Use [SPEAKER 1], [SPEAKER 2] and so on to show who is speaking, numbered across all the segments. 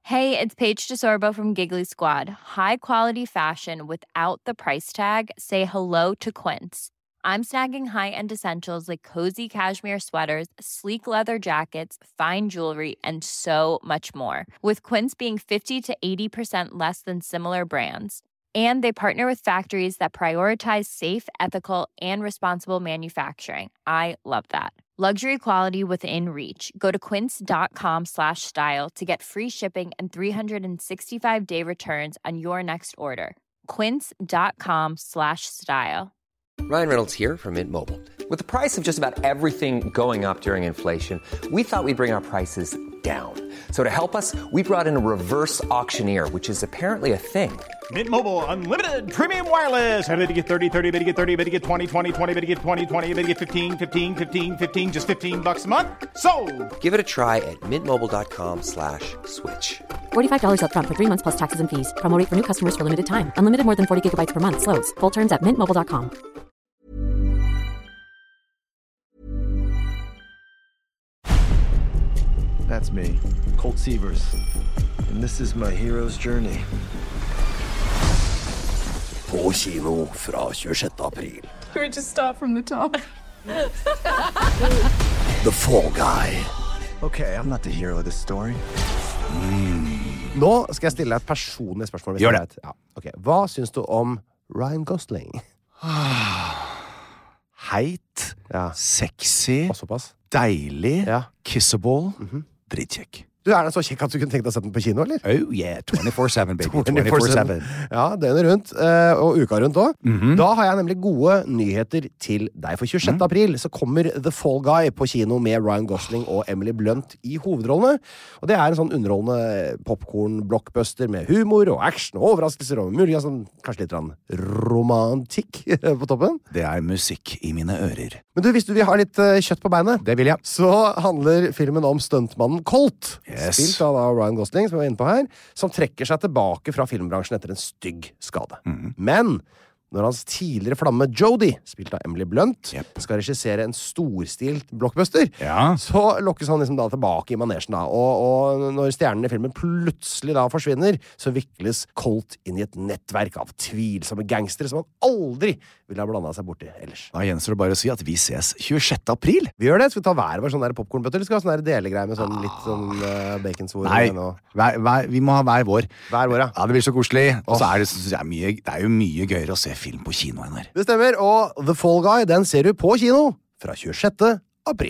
[SPEAKER 1] Hey, it's Paige DeSorbo from Giggly Squad. High quality fashion without the price tag. Say hello to Quince. I'm snagging high-end essentials like cozy cashmere sweaters, sleek leather jackets, fine jewelry, and so much more. With Quince being 50 to 80% less than similar brands. And they partner with factories that prioritize safe, ethical, and responsible manufacturing. I love that. Luxury quality within reach. Go to quince.com/style to get free shipping and 365-day returns on your next order. Quince.com/style.
[SPEAKER 2] Ryan Reynolds here from Mint Mobile. With the price of just about everything going up during inflation, we thought we'd bring our prices down. So to help us, we brought in a reverse auctioneer, which is apparently a thing.
[SPEAKER 3] Mint Mobile Unlimited Premium Wireless. How to get 30, 30, how to get 30, how to get 20, 20, 20, how to get 20, 20, how to get 15, 15, 15, 15, just $15 a month? Sold!
[SPEAKER 2] Give it a try at mintmobile.com/switch.
[SPEAKER 4] $45 up front for 3 months plus taxes and fees. Promo rate for new customers for limited time. Unlimited more than 40 gigabytes per month. Slows full terms at mintmobile.com.
[SPEAKER 5] That's me, Colt Sievers. And this is my hero's journey.
[SPEAKER 6] På kino fra 26. april.
[SPEAKER 7] Can we just start from the top?
[SPEAKER 6] The Fall Guy.
[SPEAKER 5] Okay, I'm not the hero of this story.
[SPEAKER 8] Nå skal jeg stille deg et personlig spørsmål. Hvis
[SPEAKER 9] Gjør
[SPEAKER 8] det er greit. Ja. Okay. Hva syns du om Ryan Gosling?
[SPEAKER 9] Heit, sexy,
[SPEAKER 8] deilig,
[SPEAKER 9] kissable, dritkjekk.
[SPEAKER 8] Du er så kjekk at du kunne tenkt deg å sette den på kino, eller?
[SPEAKER 9] Oh yeah, 24/7, baby. 24/7.
[SPEAKER 8] Ja, døgnet rundt, og uka rundt også. Da har jeg nemlig gode nyheter til deg. For 26. april så kommer The Fall Guy på kino med Ryan Gosling og Emily Blunt i hovedrollene. Og det er en sånn underholdende popcorn-blockbuster med humor og action og overraskelser og mulig, kanskje litt romantikk på toppen.
[SPEAKER 9] Det er musikk i mine ører.
[SPEAKER 8] Men du, hvis du vil ha litt kjøtt på beinet,
[SPEAKER 9] det vil jeg.
[SPEAKER 8] Så handler filmen om stuntmannen Colt.
[SPEAKER 9] Yes.
[SPEAKER 8] Spilt av Ryan Gosling, som vi var inne på her, som trekker seg tilbake fra filmbransjen etter en stygg skade. Men når hans tidligere flamme Jodie, spilt av Emily Blunt, skal regissere en storstilt blockbuster, så lokkes han liksom da tilbake i manesjen da. Og når stjernen i filmen plutselig da forsvinner, så vikles Colt inn i et nettverk av tvilsomme gangstere som han aldri ville ha blandet seg bort i ellers.
[SPEAKER 9] Da gjenstår det bare å si at vi ses 26. april.
[SPEAKER 8] Vi gjør det. Skal vi ta hver vår sånn der popcornbøtter, eller skal vi ha sånn der delegreie med sånn litt sånn baconsvor?
[SPEAKER 9] Nei, vi må ha hver vår.
[SPEAKER 8] Hver vår, ja.
[SPEAKER 9] Ja, det blir så koselig. Og så er det er jo mye gøyere å se film på kino enn her.
[SPEAKER 8] Det stemmer, og The Fall Guy, den ser du på kino fra 26. april.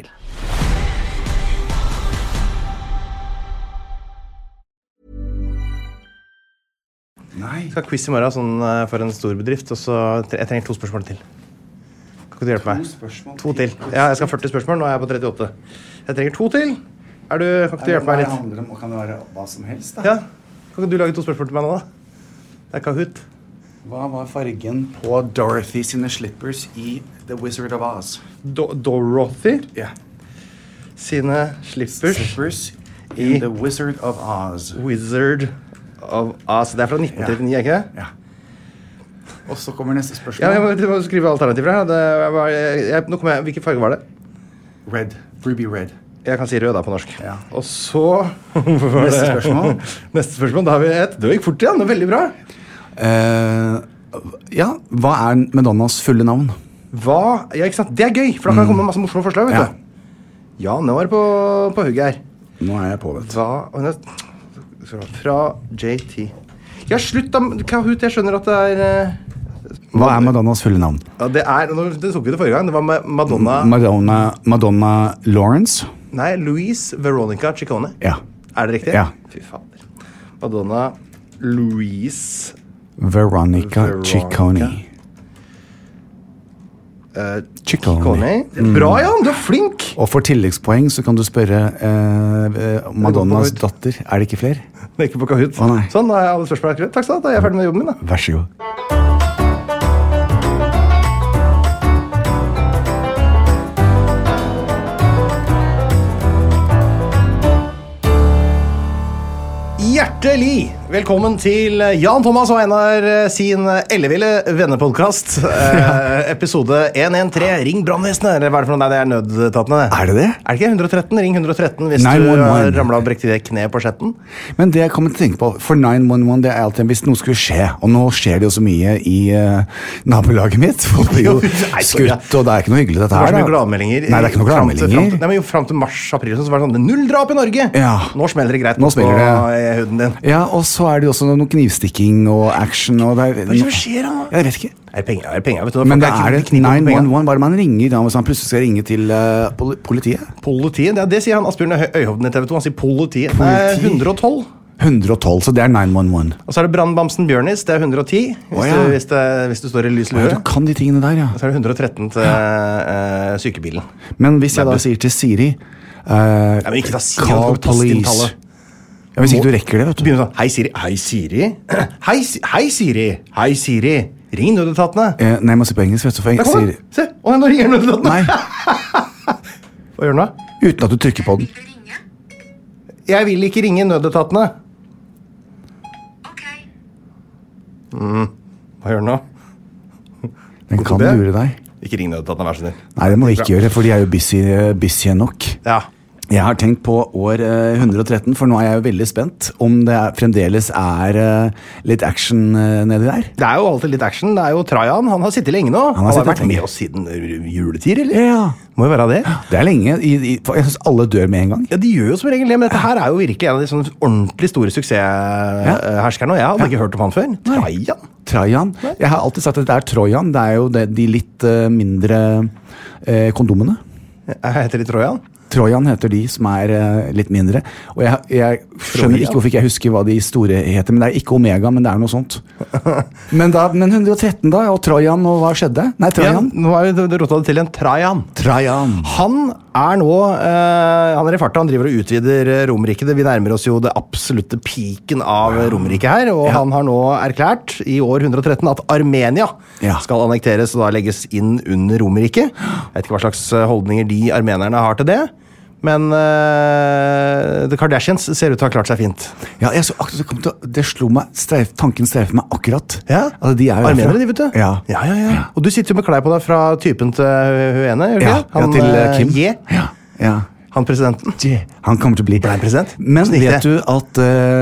[SPEAKER 9] Nei.
[SPEAKER 8] Jeg skal ha quiz i morgen sånn, for en stor bedrift, og så jeg trenger 2 spørsmål til. Kan ikke du hjelpe meg? 2 til. Ja, jeg skal ha 40 spørsmål, nå er jeg på 38. Jeg trenger 2 til. Kan ikke du hjelpe meg litt?
[SPEAKER 9] Kan det være hva som helst da?
[SPEAKER 8] Ja, kan ikke du lage 2 spørsmål til meg nå da? Det er Kahoot.
[SPEAKER 9] Hva var fargen på Dorothy sine slippers i The Wizard of Oz?
[SPEAKER 8] Dorothy?
[SPEAKER 9] Ja.
[SPEAKER 8] Sine slippers
[SPEAKER 9] i The Wizard of Oz.
[SPEAKER 8] Wizard of Oz. Det er fra 1939, ikke det?
[SPEAKER 9] Ja. Og så kommer neste spørsmål.
[SPEAKER 8] Ja, jeg må skrive alternativer her. Nå kommer jeg, hvilken farge var det?
[SPEAKER 9] Red. Ruby red.
[SPEAKER 8] Jeg kan si rød da på norsk.
[SPEAKER 9] Ja.
[SPEAKER 8] Og så...
[SPEAKER 9] Neste spørsmål.
[SPEAKER 8] Neste spørsmål, da har vi et. Det gikk fort igjen, det er veldig bra.
[SPEAKER 9] Ja, hva er Madonnas fulle navn?
[SPEAKER 8] Hva? Ja, ikke sant? Det er gøy, for da kan det komme masse morsomme forslag, vet du. Ja, nå er det på hugget her.
[SPEAKER 9] Nå er jeg på, vet du.
[SPEAKER 8] Hva? Fra JT. Ja, slutt da, Kahoot, jeg skjønner at det er...
[SPEAKER 9] Hva er Madonnas fulle navn?
[SPEAKER 8] Ja, det tok vi det forrige gang. Det var Madonna...
[SPEAKER 9] Madonna Lawrence?
[SPEAKER 8] Nei, Louise Veronica Ciccone.
[SPEAKER 9] Ja.
[SPEAKER 8] Er det riktig?
[SPEAKER 9] Ja.
[SPEAKER 8] Fy fader. Madonna Louise
[SPEAKER 9] Veronica Ciccone.
[SPEAKER 8] Ciccone. Bra, Jan, du er flink!
[SPEAKER 9] Og for tilleggspoeng så kan du spørre Madonnas datter. Er det ikke flere?
[SPEAKER 8] Det er ikke på Kahoot. Sånn, da er alle spørsmål akkurat. Takk skal du ha, da er jeg ferdig med jobben min da.
[SPEAKER 9] Vær så god.
[SPEAKER 8] Hjertelig Velkommen til Jan Thomas og Einar sin elleville vennepodcast. Episode 113, Ring brannvesenet. Eller hva er det for noe? Nei, det er nødtatene.
[SPEAKER 10] Er det det?
[SPEAKER 8] Er det ikke 113? Ring 113 hvis
[SPEAKER 10] 911.
[SPEAKER 8] du har ramlet og brekt i det kne på skjetten.
[SPEAKER 10] Men det jeg kommer til å tenke på, for 911, det er alltid hvis noe skulle skje, og nå skjer det jo så mye i nabolaget mitt. Folk blir jo skutt, og det er ikke noe hyggelig dette her.
[SPEAKER 8] Det var så mye gladmeldinger.
[SPEAKER 10] Nei, det er ikke noe gladmeldinger.
[SPEAKER 8] Nei, men frem til mars-april så var det sånn, 0 drap i Norge.
[SPEAKER 10] Ja.
[SPEAKER 8] Nå smeller det greit
[SPEAKER 10] Nå smeller det.
[SPEAKER 8] på huden din.
[SPEAKER 10] Ja, og så er det jo også noe knivstikking og action. Og det er,
[SPEAKER 8] Hva skjer da?
[SPEAKER 10] Jeg vet ikke.
[SPEAKER 8] Er det penger, vet du?
[SPEAKER 10] Men det er det 911, bare man ringer da, hvis man plutselig skal ringe til politiet.
[SPEAKER 8] Politiet? Det sier han Asbjørn Øyhovden i TV 2. Han sier politiet. Nei, 112.
[SPEAKER 10] 112, så det er 911.
[SPEAKER 8] Og så er det brannbamsen Bjørnis, det er 110, hvis du står i lys lue.
[SPEAKER 10] Du kan de tingene der, ja.
[SPEAKER 8] Og så er det 113 til sykebilen.
[SPEAKER 10] Men hvis jeg da sier til Siri,
[SPEAKER 8] men ikke da Siri,
[SPEAKER 10] call police. Ja, hvis ikke du rekker det, vet du.
[SPEAKER 8] Begynner sånn, hei Siri, hei Siri, hei Siri, hei Siri, ring nødetatene.
[SPEAKER 10] Nei, jeg må se på engelsk, vet du, for jeg sier...
[SPEAKER 8] Se, nå ringer nødetatene.
[SPEAKER 10] Nei.
[SPEAKER 8] Hva gjør den da?
[SPEAKER 10] Uten at du trykker på den.
[SPEAKER 8] Jeg vil ikke ringe nødetatene. Hva gjør den da?
[SPEAKER 10] Den kan lure deg.
[SPEAKER 8] Ikke ring nødetatene, vær så snill.
[SPEAKER 10] Nei, det må vi ikke gjøre, for de er jo busy nok.
[SPEAKER 8] Ja.
[SPEAKER 10] Jeg har tenkt på år 113, for nå er jeg jo veldig spent om det fremdeles er litt action nedi der. Det
[SPEAKER 8] er jo alltid litt action. Det er jo Trajan. Han har sittet lenge nå. Han har vært med oss siden juletid, eller?
[SPEAKER 10] Ja.
[SPEAKER 8] Må jo være det.
[SPEAKER 10] Det er lenge. Jeg synes alle dør med en gang.
[SPEAKER 8] Ja, de gjør jo som regel det, men dette her er jo virkelig en av de sånne ordentlig store suksessherskerne, og jeg hadde ikke hørt om han før.
[SPEAKER 10] Trajan. Jeg har alltid sagt at det er Trojan. Det er jo de litt mindre kondomene.
[SPEAKER 8] Heter de Trojan?
[SPEAKER 10] Trojan heter de som er litt mindre. Og jeg skjønner ikke hvorfor ikke jeg husker hva de store heter. Men det er ikke Omega, men det er noe sånt. Men 113 da, og Trojan, og hva skjedde? Nei, Trajan.
[SPEAKER 8] Ja, nå har vi rottet det til en Trajan. Han er nå, han er i farta, han driver og utvider Romerriket. Vi nærmer oss jo det absolutte piken av Romerriket her, og han har nå erklært i år 113 at Armenia skal annekteres og da legges inn under Romerriket. Jeg vet ikke hva slags holdninger de armenerne har til det. Men The Kardashians ser ut til å ha klart seg fint.
[SPEAKER 10] Ja, det slo meg, tanken streifer meg akkurat.
[SPEAKER 8] Ja,
[SPEAKER 10] altså, de er jo
[SPEAKER 8] armenere, de vet du.
[SPEAKER 10] Ja.
[SPEAKER 8] Og du sitter jo med klær på deg fra typen til hun ene, gjør du ikke?
[SPEAKER 10] Han til Kim.
[SPEAKER 8] Ja. Han presidenten.
[SPEAKER 10] Han kommer til å bli
[SPEAKER 8] president.
[SPEAKER 10] Men vet du at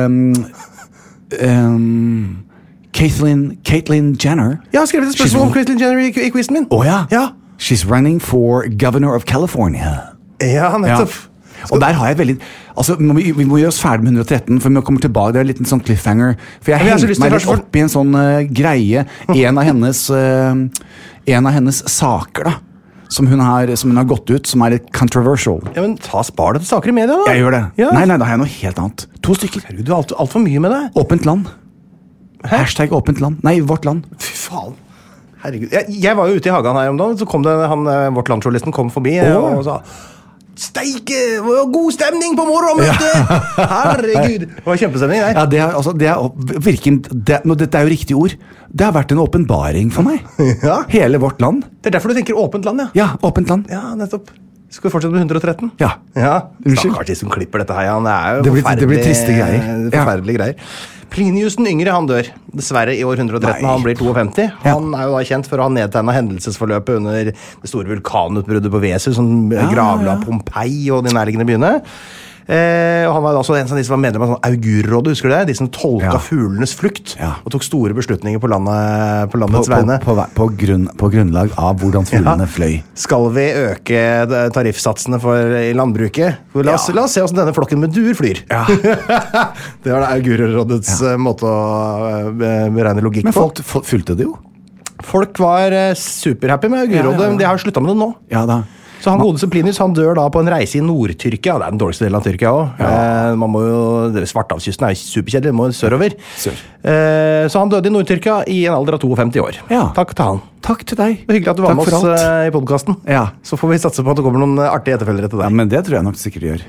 [SPEAKER 10] Caitlyn Jenner...
[SPEAKER 8] Jeg har skrevet et spørsmål om Caitlyn Jenner i quizen min.
[SPEAKER 10] Ja. She's running for governor of California.
[SPEAKER 8] Ja, nettopp.
[SPEAKER 10] Og der har jeg veldig... Altså, vi må gjøre oss ferdig med 113, for vi må komme tilbake. Det er en liten sånn cliffhanger. For jeg hengte meg litt opp i en sånn greie. En av hennes saker, da. Som hun har gått ut, som er litt controversial.
[SPEAKER 8] Ja, men spar det til saker i media, da.
[SPEAKER 10] Jeg gjør det. Ja. Nei, da har jeg noe helt annet. 2 stykker.
[SPEAKER 8] Herregud, du har alt for mye med deg.
[SPEAKER 10] Åpent land. Hashtag åpent land. Nei, vårt land.
[SPEAKER 8] Fy faen. Herregud. Jeg var jo ute i hagen her om dagen, så kom det vårt landjournalisten kom forbi og sa steike, god stemning på morgenmøtet! Herregud, det var kjempestemning.
[SPEAKER 10] Ja, dette er jo riktig ord. Det har vært en åpenbaring for meg. Hele vårt land.
[SPEAKER 8] Det er derfor du tenker åpent land,
[SPEAKER 10] ja. Ja, åpent land.
[SPEAKER 8] Ja, nettopp. Skal vi fortsette med 113?
[SPEAKER 10] Ja.
[SPEAKER 8] Stakkars de som klipper dette her, det er jo
[SPEAKER 10] det blir triste greier.
[SPEAKER 8] Forferdelige greier. Plinius den yngre, han dør dessverre i år 113. Han blir 52. Han er jo da kjent for å ha nedtegnet hendelsesforløpet under det store vulkanutbruddet på Vesus, som gravla Pompeii og de nærliggende byene. Og han var også en av de som var medlem av sånn Augurrådet, husker du det? De som tolka fuglenes flukt og tok store beslutninger på landets vegne.
[SPEAKER 10] På grunnlag av hvordan fuglene fløy.
[SPEAKER 8] Skal vi øke tariffsatsene i landbruket? La oss se hvordan denne flokken med duer flyr. Det var det Augurrådets måte å beregne logikk på.
[SPEAKER 10] Men folk fulgte det jo.
[SPEAKER 8] Folk var superhappy med Augurrådet, men de har sluttet med det nå.
[SPEAKER 10] Ja da.
[SPEAKER 8] Så han godeste Plinius, han dør da på en reise i Nord-Tyrkia. Det er den dårligste delen av Tyrkia også. Svarthavskysten er jo superkjedelig, det må sørover. Så han døde i Nord-Tyrkia i en alder av 52 år. Takk til han.
[SPEAKER 10] Takk til deg.
[SPEAKER 8] Det er hyggelig at du var med oss i podcasten.
[SPEAKER 10] Ja.
[SPEAKER 8] Så får vi satse på at det kommer noen artige etterfølgere til deg.
[SPEAKER 10] Ja, men det tror jeg nok sikkert gjør.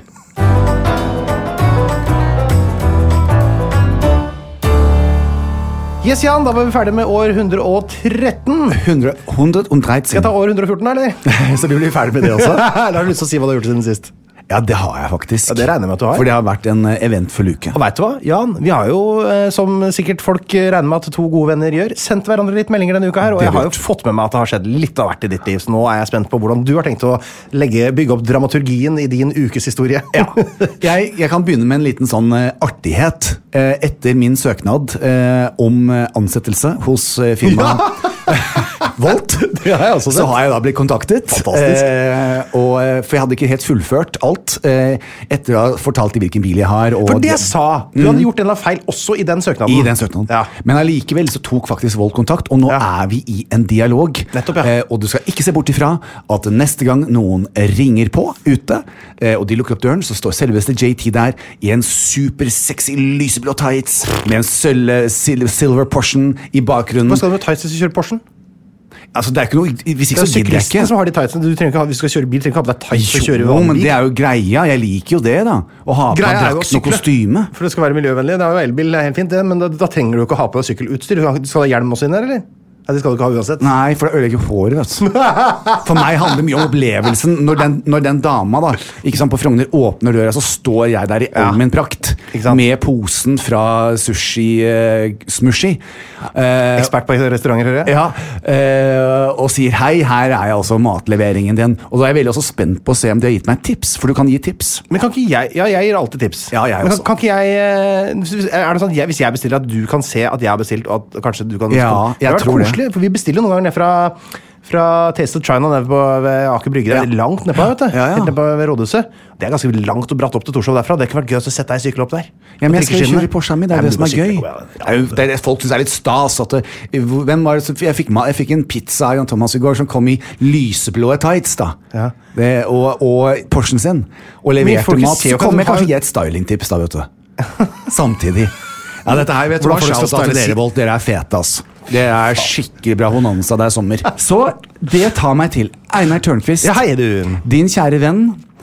[SPEAKER 8] Yes, Jan, da var vi ferdig med år 113.
[SPEAKER 10] 113.
[SPEAKER 8] Skal jeg ta år 114, eller?
[SPEAKER 10] Så du blir ferdig med det også?
[SPEAKER 8] Eller har du lyst til å si hva du har gjort siden sist?
[SPEAKER 10] Ja, det har jeg faktisk.
[SPEAKER 8] Ja, det regner jeg med at du har.
[SPEAKER 10] For det har vært en eventfull uke.
[SPEAKER 8] Og vet du hva, Jan? Vi har jo, som sikkert folk regner med at 2 gode venner gjør, sendt hverandre litt meldinger denne uka her, og jeg har jo fått med meg at det har skjedd litt av hvert i ditt liv, så nå er jeg spent på hvordan du har tenkt å bygge opp dramaturgien i din ukeshistorie.
[SPEAKER 10] Ja. Jeg kan begynne med en liten sånn artighet. Etter min søknad om ansettelse hos firmaet Volt, så har jeg da blitt kontaktet.
[SPEAKER 8] Fantastisk.
[SPEAKER 10] For jeg hadde ikke helt fullført alt etter å ha fortalt hvilken bil jeg har.
[SPEAKER 8] For det jeg sa, du hadde gjort en eller annen feil også i den søknaden.
[SPEAKER 10] I den søknaden. Ja. Men allikevel så tok faktisk Volt kontakt, og nå er vi i en dialog.
[SPEAKER 8] Nettopp,
[SPEAKER 10] og du skal ikke se bort ifra at neste gang noen ringer på ute, og de lukker opp døren, så står selveste JT der i en supersexy lyseblå tights med en silver Porschen i bakgrunnen.
[SPEAKER 8] Hva skal du med tights hvis du kjører Porschen?
[SPEAKER 10] Altså, det er ikke noe, hvis ikke så gidder jeg ikke.
[SPEAKER 8] Som har de tightsene. Du trenger ikke hvis du skal kjøre bil, trenger ikke ha på deg tights og kjøre vanlig bil.
[SPEAKER 10] Men det er jo greia. Jeg liker jo det, da. Å ha på drakt og kostyme.
[SPEAKER 8] For det skal være miljøvennlig. Det er jo elbil, det er helt fint det, men da trenger du ikke å ha på deg sykkelutstyr. Du skal ha hjelm også inn her, eller? Ja, det skal du ikke ha uansett.
[SPEAKER 10] Nei, for det ødelegger håret, vet du. For meg handler det mye om opplevelsen. Når den dama da, ikke sant, på Frogner åpner døra, så står jeg der i all min prakt. Med posen fra sushi-smushi.
[SPEAKER 8] Ekspert på restauranter, hører jeg.
[SPEAKER 10] Ja, og sier hei, her er jeg altså matleveringen din. Og da er jeg veldig også spent på å se om de har gitt meg tips, for du kan gi tips.
[SPEAKER 8] Men kan ikke jeg, jeg gir alltid tips.
[SPEAKER 10] Ja, jeg også.
[SPEAKER 8] Kan ikke jeg, er det sånn at hvis jeg bestiller at du kan se at jeg har bestilt, og at kanskje du kan...
[SPEAKER 10] Ja, jeg tror det.
[SPEAKER 8] For vi bestiller noen ganger ned fra Taste of China nede ved Aker Brygge. Det er langt nedpå, vet du. Helt nedpå ved Rådhuset. Det er ganske langt og bratt opp til Torshov derfra. Det kunne vært gøy å sette deg i sykkel opp der.
[SPEAKER 10] Ja, men jeg skal kjøre i Porsche min, det er det som er gøy. Folk synes det er litt stas at hvem var det, jeg fikk en pizza av Jan Thomas i går som kom i lyseblå tights da. Ja. Og Porschen sin. Og leverte mat. Så kommer jeg kanskje gi et stylingtips da, vet du. Samtidig. Ja, dette her, vet du hva, shout-out til dere, Volt. Dere er fete, ass. Det er skikkelig bra honanza, det er sommer. Så det tar meg til Einar Tørnquist.
[SPEAKER 8] Ja, hei du.
[SPEAKER 10] Din kjære venn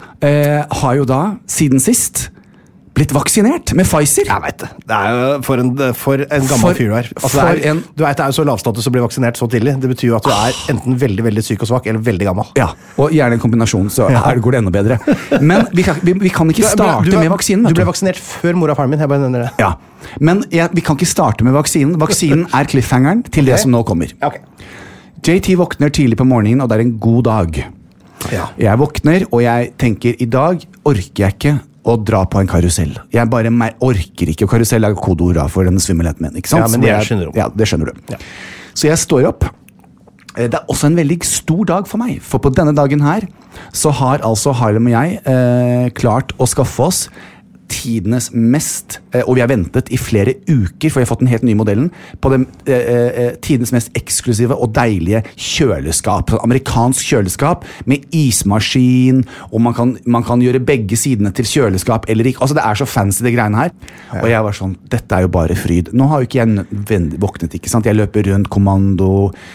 [SPEAKER 10] har jo da, siden sist, blitt vaksinert med Pfizer.
[SPEAKER 8] Jeg vet det. Det er jo for en gammel fyr du er. Altså, du vet, det er jo så lavstatus å bli vaksinert så tidlig. Det betyr jo at du er enten veldig, veldig syk og svak, eller veldig gammel.
[SPEAKER 10] Ja, og gjerne en kombinasjon, så her går det enda bedre. Men vi kan ikke starte med vaksinen.
[SPEAKER 8] Du ble vaksinert før mor og faren min, jeg bare nevner det.
[SPEAKER 10] Ja, men vi kan ikke starte med vaksinen. Vaksinen er cliffhangeren til det som nå kommer.
[SPEAKER 8] Okay.
[SPEAKER 10] JT våkner tidlig på morgenen, og det er en god dag. Ja. Jeg våkner, og jeg tenker, i dag orker jeg ikke å dra på en karusell. Jeg bare orker ikke, og karusell er kodeord for denne svimmelheten min, ikke sant?
[SPEAKER 8] Ja, men det skjønner du.
[SPEAKER 10] Ja, det skjønner du. Ja. Så jeg står opp. Det er også en veldig stor dag for meg, for på denne dagen her, så har altså Harlem og jeg klart å skaffe oss tidenes mest, og vi har ventet i flere uker, for vi har fått den helt nye modellen, på den tidenes mest eksklusive og deilige kjøleskap. Amerikansk kjøleskap med ismaskin, og man kan gjøre begge sidene til kjøleskap eller ikke. Altså det er så fancy det greiene her. Ja. Og jeg var sånn, dette er jo bare fryd. Nå har jo ikke jeg våknet, ikke sant? Jeg løper rundt kommando,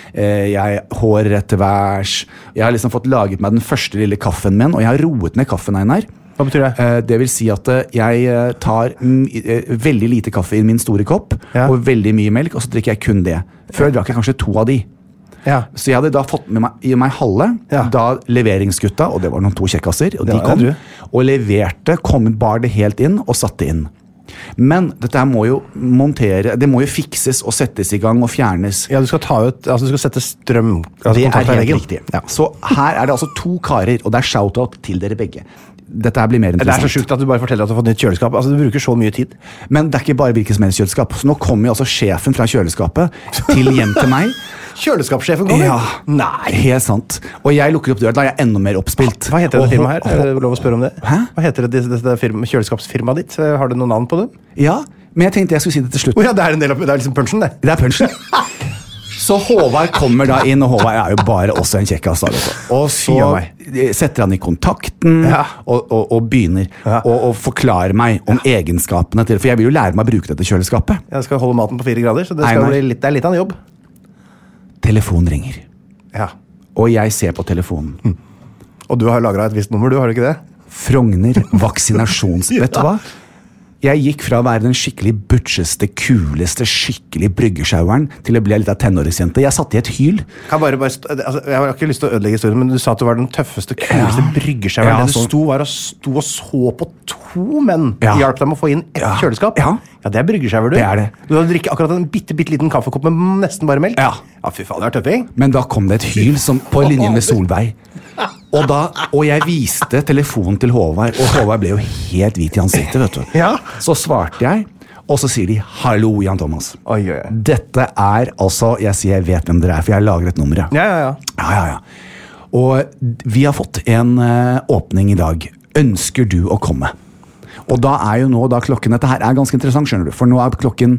[SPEAKER 10] jeg hårer etter værs, jeg har liksom fått laget meg den første lille kaffen min, og jeg har roet ned kaffen, Einar.
[SPEAKER 8] Hva betyr det?
[SPEAKER 10] Det vil si at jeg tar veldig lite kaffe i min store kopp, og veldig mye melk, og så drikker jeg kun det. Før drakk jeg kanskje 2 av de. Ja. Så jeg hadde da fått med meg halve, da leveringsgutta, og det var noen 2 kjekkasser, og de kom, og leverte, bar det helt inn, og satte inn. Men dette her må jo det må jo fikses og settes i gang og fjernes.
[SPEAKER 8] Ja, du skal ta ut, altså du skal sette strøm.
[SPEAKER 10] Altså det er helt riktig. Ja. Så her er det altså 2 karer, og det er shout-out til dere begge. Dette her blir mer interessant.
[SPEAKER 8] Det er så sjukt at du bare forteller at du har fått nytt kjøleskap. Altså, du bruker så mye tid.
[SPEAKER 10] Men det er ikke bare hvilket som helst kjøleskap. Så nå kommer jo altså sjefen fra kjøleskapet til hjem til meg.
[SPEAKER 8] Kjøleskapssjefen kommer?
[SPEAKER 10] Ja, nei, helt sant. Og jeg lukker opp døren, da er jeg enda mer oppspilt.
[SPEAKER 8] Hva heter det firmaet her? Er det lov å spørre om det? Hæ? Hva heter det kjøleskapsfirmaet ditt? Har du noe navn på det?
[SPEAKER 10] Ja, men jeg tenkte jeg skulle si det til slutt.
[SPEAKER 8] Ja, det er en del av, det er liksom punchen, det.
[SPEAKER 10] Det er punchen. Så Håvard kommer da inn, og Håvard er jo bare også en kjekkas. Og så setter han i kontakten og begynner å forklare meg om egenskapene til det. For jeg vil jo lære meg å bruke dette kjøleskapet.
[SPEAKER 8] Jeg skal holde maten på 4 grader, så det er litt av en jobb.
[SPEAKER 10] Telefonen ringer.
[SPEAKER 8] Ja.
[SPEAKER 10] Og jeg ser på telefonen.
[SPEAKER 8] Og du har lagret et visst nummer, du har ikke det?
[SPEAKER 10] Frogner vaksinasjons... Vet du hva? Jeg gikk fra å være den skikkelig butcheste, kuleste, skikkelig bryggesjaueren til å bli litt av tenåringsjente. Jeg satt i et hyl.
[SPEAKER 8] Jeg har ikke lyst til å ødelegge historien, men du sa at du var den tøffeste, kuleste bryggesjaueren. Det du sto og så på 2 menn. Hjalp dem å få inn et kjøleskap. Ja, det bryggesjauer, du.
[SPEAKER 10] Det er det.
[SPEAKER 8] Du hadde drikket akkurat en bitte liten kaffekopp med nesten bare melk. Ja, fy faen, det er tøffing.
[SPEAKER 10] Men da kom det et hyl på linje med Solveig. Og jeg viste telefonen til Håvard, og Håvard ble jo helt hvit i ansiktet, vet du. Ja. Så svarte jeg, og så sier de, hallo, Jan Thomas.
[SPEAKER 8] Oi.
[SPEAKER 10] Dette er altså, jeg sier jeg vet hvem dere er, for jeg har lagret nummeret. Ja. Og vi har fått en åpning i dag. Ønsker du å komme? Og da er jo nå klokken, dette her er ganske interessant, skjønner du, for nå er klokken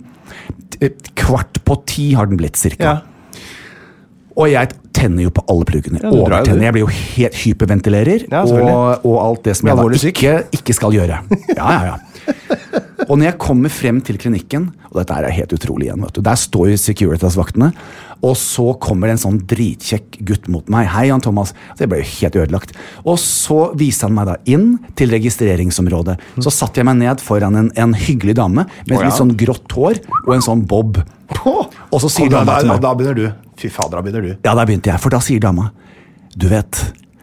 [SPEAKER 10] 9:15 har den blitt, cirka. Og jeg tenner jo på alle pluggene. Overtenner. Jeg blir jo helt hyperventilerer, og alt det som jeg da ikke skal gjøre. Ja. Og når jeg kommer frem til klinikken, og dette er helt utrolig igjen, vet du, der står jo Securitas-vaktene, og så kommer det en sånn dritkjekk gutt mot meg. Hei, Jan Thomas. Det ble jo helt ødelagt. Og så viser han meg da inn til registreringsområdet. Så satt jeg meg ned foran en hyggelig dame med litt sånn grått hår og en sånn bob. Og så sier dama til meg.
[SPEAKER 8] Da begynner du. Fy fader, da begynner du.
[SPEAKER 10] Ja, da begynte jeg, for da sier dama, du vet,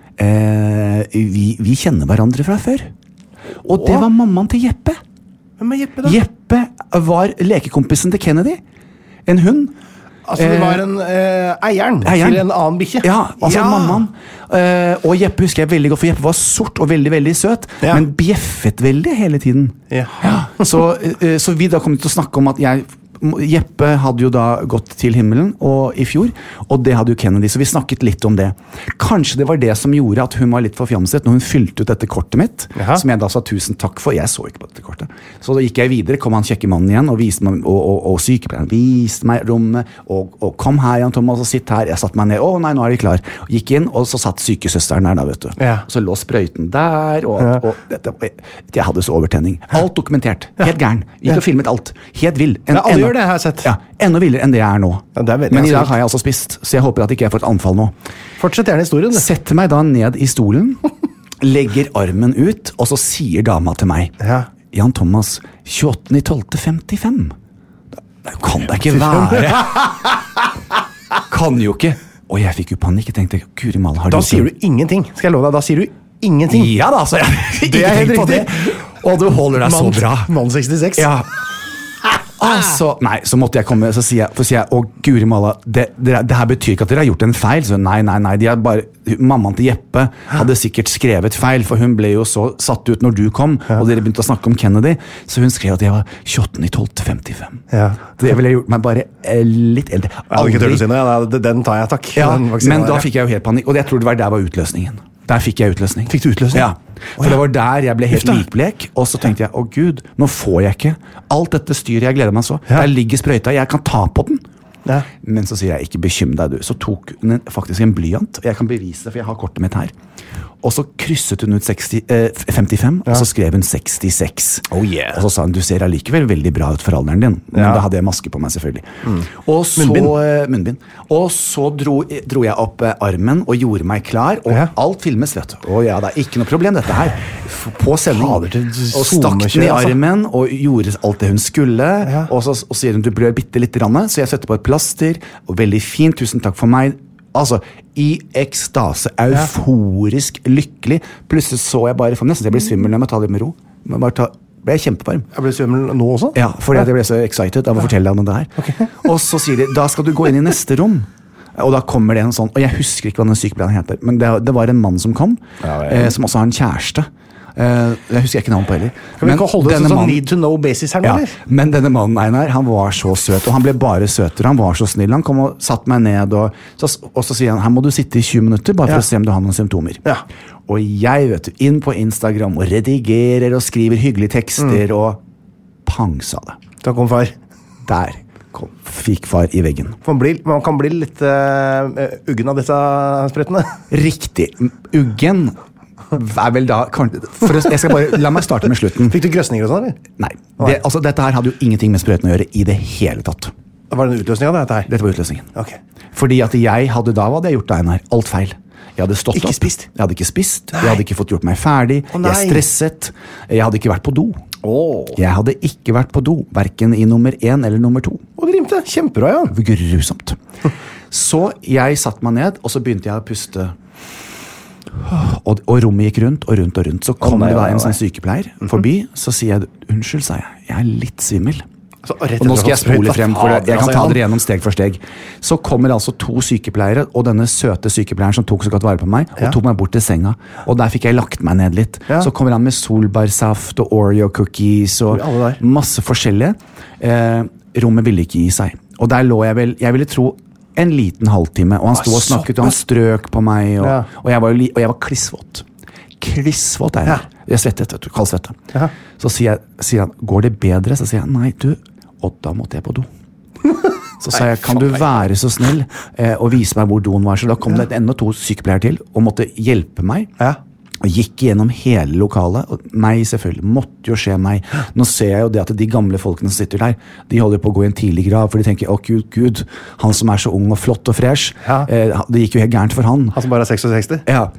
[SPEAKER 10] vi kjenner hverandre fra før. Og det var mammaen til Jeppe.
[SPEAKER 8] Hvem er Jeppe da?
[SPEAKER 10] Jeppe var lekekompisen til Kennedy. En hund.
[SPEAKER 8] Altså det var en eieren til en annen bikkje.
[SPEAKER 10] Ja, altså mammaen. Og Jeppe husker jeg veldig godt, for Jeppe var sort og veldig, veldig søt, men bjeffet veldig hele tiden. Så vi da kom til å snakke om at Jeppe hadde jo da gått til himmelen i fjor, og det hadde jo Kennedy, så vi snakket litt om det. Kanskje det var det som gjorde at hun var litt forfjamset når hun fylte ut dette kortet mitt, som jeg da sa 1000 takk for. Jeg så ikke på dette kortet. Så da gikk jeg videre, kom han kjekke mannen igjen og viste meg, og sykepleieren viste meg rommet, og kom her, Jan Thomas, og sitt her. Jeg satt meg ned, nei, nå er de klar. Gikk inn, og så satt sykesøsteren der da, vet du. Så lå sprøyten der, og jeg hadde så overtenning. Alt dokumentert. Helt gæren. Gikk og filmet alt. Helt vill.
[SPEAKER 8] Det har jeg sett.
[SPEAKER 10] Ja, enda villere enn det jeg er nå. Men i dag har jeg altså spist, så jeg håper at ikke jeg får et anfall nå.
[SPEAKER 8] Fortsett gjerne historien.
[SPEAKER 10] Setter meg da ned i stolen, legger armen ut, og så sier dama til meg, Jan Thomas, 28.12.55. Det kan det ikke være. Kan jo ikke. Og jeg fikk jo panikk, jeg tenkte, Guri Malla, har du...
[SPEAKER 8] Da sier du ingenting, skal jeg love deg, da sier du ingenting.
[SPEAKER 10] Ja da, så jeg det er helt riktig. Og du holder deg så bra.
[SPEAKER 8] Mann 66.
[SPEAKER 10] Ja. Nei, så måtte jeg komme, så sier jeg, å Guri Malla, det her betyr ikke at dere har gjort en feil. Så nei, de har bare, mammaen til Jeppe hadde sikkert skrevet feil, for hun ble jo så satt ut når du kom, og dere begynte å snakke om Kennedy, så hun skrev at jeg var 28.12.55. Det ville gjort meg bare litt eldre.
[SPEAKER 8] Jeg hadde ikke tørt å si noe, den tar jeg, takk.
[SPEAKER 10] Men da fikk jeg jo helt panikk, og jeg tror det var utløsningen. Der fikk jeg utløsning.
[SPEAKER 8] Fikk du utløsning?
[SPEAKER 10] Ja, for det var der jeg ble helt likblek, og så tenkte jeg, å Gud, nå får jeg ikke alt dette styret, jeg gleder meg så. Der ligger sprøyta, jeg kan ta på den. Men så sier jeg, ikke bekymre deg du. Så tok hun faktisk en blyant, og jeg kan bevise det, for jeg har kortet mitt her. Og så krysset hun ut 55, og så skrev hun 66. Og så sa hun, du ser allikevel veldig bra ut for alderen din. Men da hadde jeg maske på meg, selvfølgelig. Og så, munnbind. Og så dro jeg opp armen og gjorde meg klar, og alt filmes, vet du. Og det er ikke noe problem, dette her. På sending. Og stakk den i armen, og gjorde alt det hun skulle. Og så sier hun, du blør bitte litt rann, så jeg setter på et plaster, og veldig fint, tusen takk for meg. Altså, i ekstase, euforisk, lykkelig. Plutselig så jeg bare, for nesten jeg ble svimmel når jeg tar det med ro. Ble jeg kjempevarm.
[SPEAKER 8] Jeg ble svimmel nå også?
[SPEAKER 10] Ja, fordi jeg ble så excited av å fortelle deg om det her. Og så sier de, da skal du gå inn i neste rom. Og da kommer det en sånn, og jeg husker ikke hva den sykepleieren heter, men det var en mann som kom, som også har en kjæreste. Jeg husker ikke navn på heller.
[SPEAKER 8] Kan vi ikke holde det sånn need to know basis her nå, eller?
[SPEAKER 10] Men denne mannen, Einar, han var så søt, og han ble bare søtere, han var så snill. Han kom og satt meg ned, og så sier han, her må du sitte i 20 minutter, bare for å se om du har noen symptomer. Og jeg, vet du, inn på Instagram, og redigerer, og skriver hyggelige tekster, og pang, sa det.
[SPEAKER 8] Da kom far.
[SPEAKER 10] Der fikk far i veggen.
[SPEAKER 8] Man kan bli litt uggen av disse sprøytene.
[SPEAKER 10] Riktig. Uggen er vel da, jeg skal bare, la meg starte med slutten.
[SPEAKER 8] Fikk du grøsninger og sånn, eller?
[SPEAKER 10] Nei, dette her hadde jo ingenting med sprøyten å gjøre i det hele tatt.
[SPEAKER 8] Var det en utløsning av dette her?
[SPEAKER 10] Dette var utløsningen. Fordi at hva hadde jeg gjort da, Einar? Alt feil. Jeg hadde stått opp. Jeg hadde ikke spist. Jeg hadde ikke fått gjort meg ferdig. Jeg stresset. Jeg hadde ikke vært på do. Jeg hadde ikke vært på do, hverken i nummer 1 eller nummer 2.
[SPEAKER 8] Og det rimte, kjempebra, Jan.
[SPEAKER 10] Grusomt. Så jeg satt meg ned, og så begynte jeg å puste. Og rommet gikk rundt og rundt og rundt. Så kom det da en sånn sykepleier forbi, så sier jeg, unnskyld, sa jeg er litt svimmel. Og nå skal jeg spole frem, for jeg kan ta dere gjennom steg for steg. Så kommer altså 2 sykepleiere, og denne søte sykepleieren som tok så godt vare på meg, og tok meg bort til senga. Og der fikk jeg lagt meg ned litt. Så kommer han med solbærsaft og Oreo cookies og masse forskjellige. Rommet ville ikke gi seg. Og der lå jeg vel, jeg ville tro en liten halvtime, og han stod og snakket, og han strøk på meg, og jeg var klissvått. Klissvått er jeg. Jeg svettet, vet du, kald svette. Så sier han, går det bedre? Så sier jeg, nei du, og da måtte jeg på do. Så sa jeg, kan du være så snill og vise meg hvor doen var? Så da kom det enda 2 sykepleiere til og måtte hjelpe meg. Og gikk gjennom hele lokalet. Og meg selvfølgelig, måtte jo skje meg. Nå ser jeg jo det at de gamle folkene som sitter der, de holder på å gå i en tidlig grav, for de tenker, Gud, han som er så ung og flott og fresh, det gikk jo helt gærent for han.
[SPEAKER 8] Han som bare er 66?
[SPEAKER 10] Ja.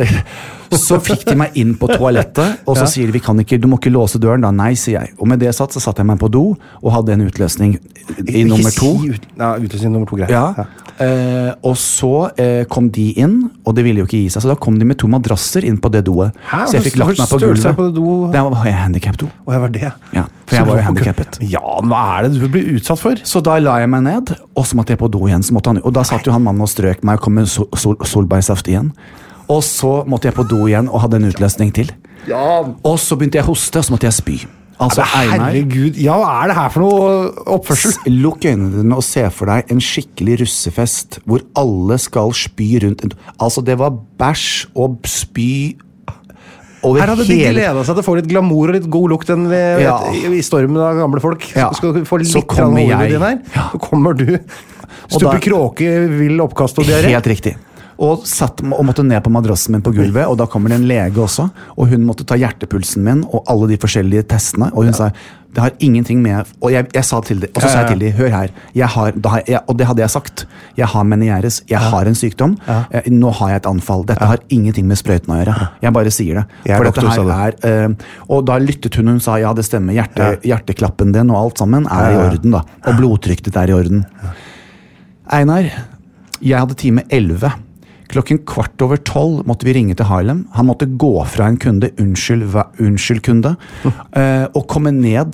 [SPEAKER 10] Så fikk de meg inn på toalettet, og så sier de, du må ikke låse døren da. Nei, sier jeg. Og med det satt jeg meg på do, og hadde en utløsning i nummer 2.
[SPEAKER 8] Utløsning nummer 2, greit.
[SPEAKER 10] Ja. Og så kom de inn, og det ville jo ikke gi seg, så da kom de med 2 madrasser inn på det doet. Så jeg fikk lagt meg på gulvet. Det var jeg handicap-do.
[SPEAKER 8] Og jeg var det?
[SPEAKER 10] Ja, for jeg var jo handicappet.
[SPEAKER 8] Ja, hva er det du blir utsatt for?
[SPEAKER 10] Så da la jeg meg ned, og så måtte jeg på do igjen. Og da satt jo han mannen og strøk meg og kom med solbærsaft igjen. Og så måtte jeg på do igjen og hadde en utløsning til. Og så begynte jeg å hoste, og så måtte jeg spy. Altså,
[SPEAKER 8] herregud, hva er det her for noe oppførsel?
[SPEAKER 10] Lukk øynene dine og se for deg en skikkelig russefest hvor alle skal spy rundt. Altså, det var bæsj og spy over
[SPEAKER 8] her hadde de gledet seg til å få litt glamour og litt god lukt i stormen av gamle folk. Skal du få litt
[SPEAKER 10] så kommer jeg.
[SPEAKER 8] Så kommer du. Stupe kråke, vill oppkast og diaré.
[SPEAKER 10] Helt riktig. Og måtte ned på madrassen min på gulvet, og da kommer det en lege også, og hun måtte ta hjertepulsen min og alle de forskjellige testene, og hun sa, det har ingenting med, og jeg sa til dem, og så sa jeg til dem, hør her, og det hadde jeg sagt, jeg har menieres, jeg har en sykdom, nå har jeg et anfall, dette har ingenting med sprøyten å gjøre, jeg bare sier det, for dette her og da lyttet hun sa, ja det stemmer, hjerteklappen din og alt sammen er i orden da, og blodtrykket er i orden. Einar, jeg hadde time 11, 11:15 måtte vi ringe til Harlem. Han måtte gå fra en kunde, unnskyld kunde, og komme ned.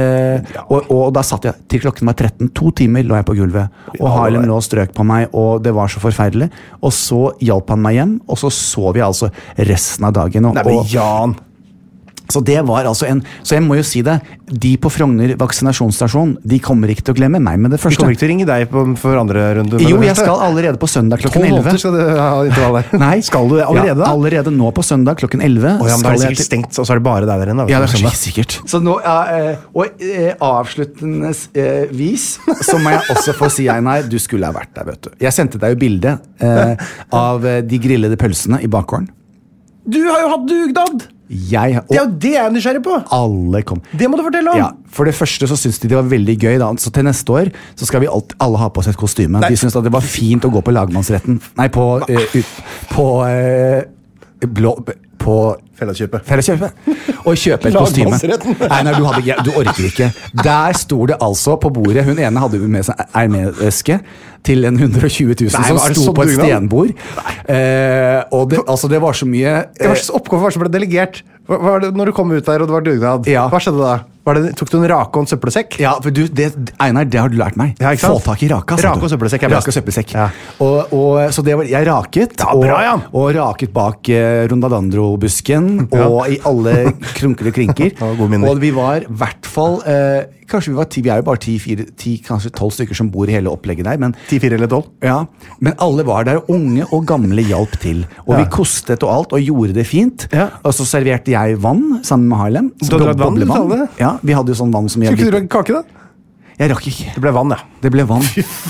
[SPEAKER 10] Og da satt jeg til klokken var 13. 2 timer lå jeg på gulvet. Og Harlem lå og strøk på meg, og det var så forferdelig. Og så hjalp han meg hjem, og så sov jeg altså resten av dagen.
[SPEAKER 8] Nei, men Jan...
[SPEAKER 10] Så det var altså så jeg må jo si det, de på Frogner vaksinasjonsstasjon, de kommer ikke til å glemme meg med det første.
[SPEAKER 8] De kommer ikke til å ringe deg for andre runde?
[SPEAKER 10] Jo, jeg skal allerede på søndag klokken 11.
[SPEAKER 8] Skal du ha intervall der?
[SPEAKER 10] Nei,
[SPEAKER 8] skal du allerede da?
[SPEAKER 10] Ja, allerede nå på søndag klokken 11.
[SPEAKER 8] Ja, men da er det sikkert stengt, og så er det bare der inne.
[SPEAKER 10] Ja, det er kanskje ikke sikkert. Så nå, og avsluttende vis, så må jeg også få si, Einar, du skulle ha vært der, vet du. Jeg sendte deg jo bilde av de grillede pølsene i bakgården.
[SPEAKER 8] Du har jo hatt dugnad! Det er jo det jeg er nysgjerrig på.
[SPEAKER 10] Alle kom.
[SPEAKER 8] Det må du fortelle om.
[SPEAKER 10] Ja, for det første så synes de det var veldig gøy da. Så til neste år så skal vi alle ha på oss et kostyme. De synes at det var fint å gå på lagmannsretten. Nei, på Felleskjøpet og kjøpe et kostyme. Nei, du orker ikke. Der sto det altså på bordet. Hun ene hadde med seg Hermes-eske til en 120 000 som sto på et stenbord. Og det var så mye
[SPEAKER 8] Hva slags oppgave var det som ble delegert? Når du kom ut der og det var dugnad, hva skjedde da? Tok du en rake og en søppelsekk?
[SPEAKER 10] Ja, for Einar, det har du lært meg. Få tak i raka, sa du.
[SPEAKER 8] Rake og søppelsekk er best.
[SPEAKER 10] Rake og søppelsekk. Så jeg raket, og raket bak rondadandro-busken, og i alle krunker og krinker. Og vi var i hvert fall, kanskje vi var 10, vi er jo bare 10, kanskje 12 stykker som bor i hele opplegget der.
[SPEAKER 8] 10, 4 eller 12?
[SPEAKER 10] Ja, men alle var der, unge og gamle hjalp til. Og vi kostet og alt, og gjorde det fint. Og så serverte jeg vann sammen med Harlem.
[SPEAKER 8] Du hadde lagt vann, du sa det?
[SPEAKER 10] Ja, vi hadde jo sånn vann som jeg...
[SPEAKER 8] Skulle ikke du lage kake da?
[SPEAKER 10] Jeg rakk ikke.
[SPEAKER 8] Det ble vann, ja.
[SPEAKER 10] Det ble vann.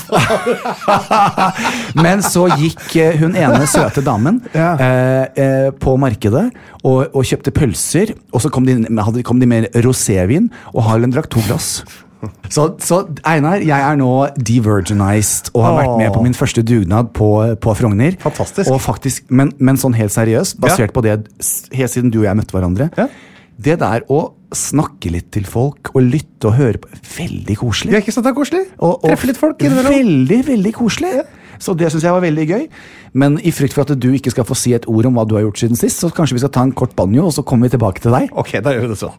[SPEAKER 10] Men så gikk hun ene søte damen på markedet og kjøpte pølser, og så kom de med rosévin, og Harlem drakk 2 glass. Så Einar, jeg er nå de-virginized og har vært med på min første dugnad på Frogner.
[SPEAKER 8] Fantastisk.
[SPEAKER 10] Og faktisk, men sånn helt seriøst, basert på det, helt siden du og jeg møtte hverandre, det der å snakke litt til folk og lytte og høre på. Veldig koselig.
[SPEAKER 8] Vi har ikke sagt det er koselig.
[SPEAKER 10] Og
[SPEAKER 8] treffe litt folk.
[SPEAKER 10] Veldig, veldig koselig. Så det synes jeg var veldig gøy. Men i frykt for at du ikke skal få si et ord om hva du har gjort siden sist, så kanskje vi skal ta en kort banjo, og så kommer vi tilbake til deg.
[SPEAKER 8] Ok, da gjør vi det sånn.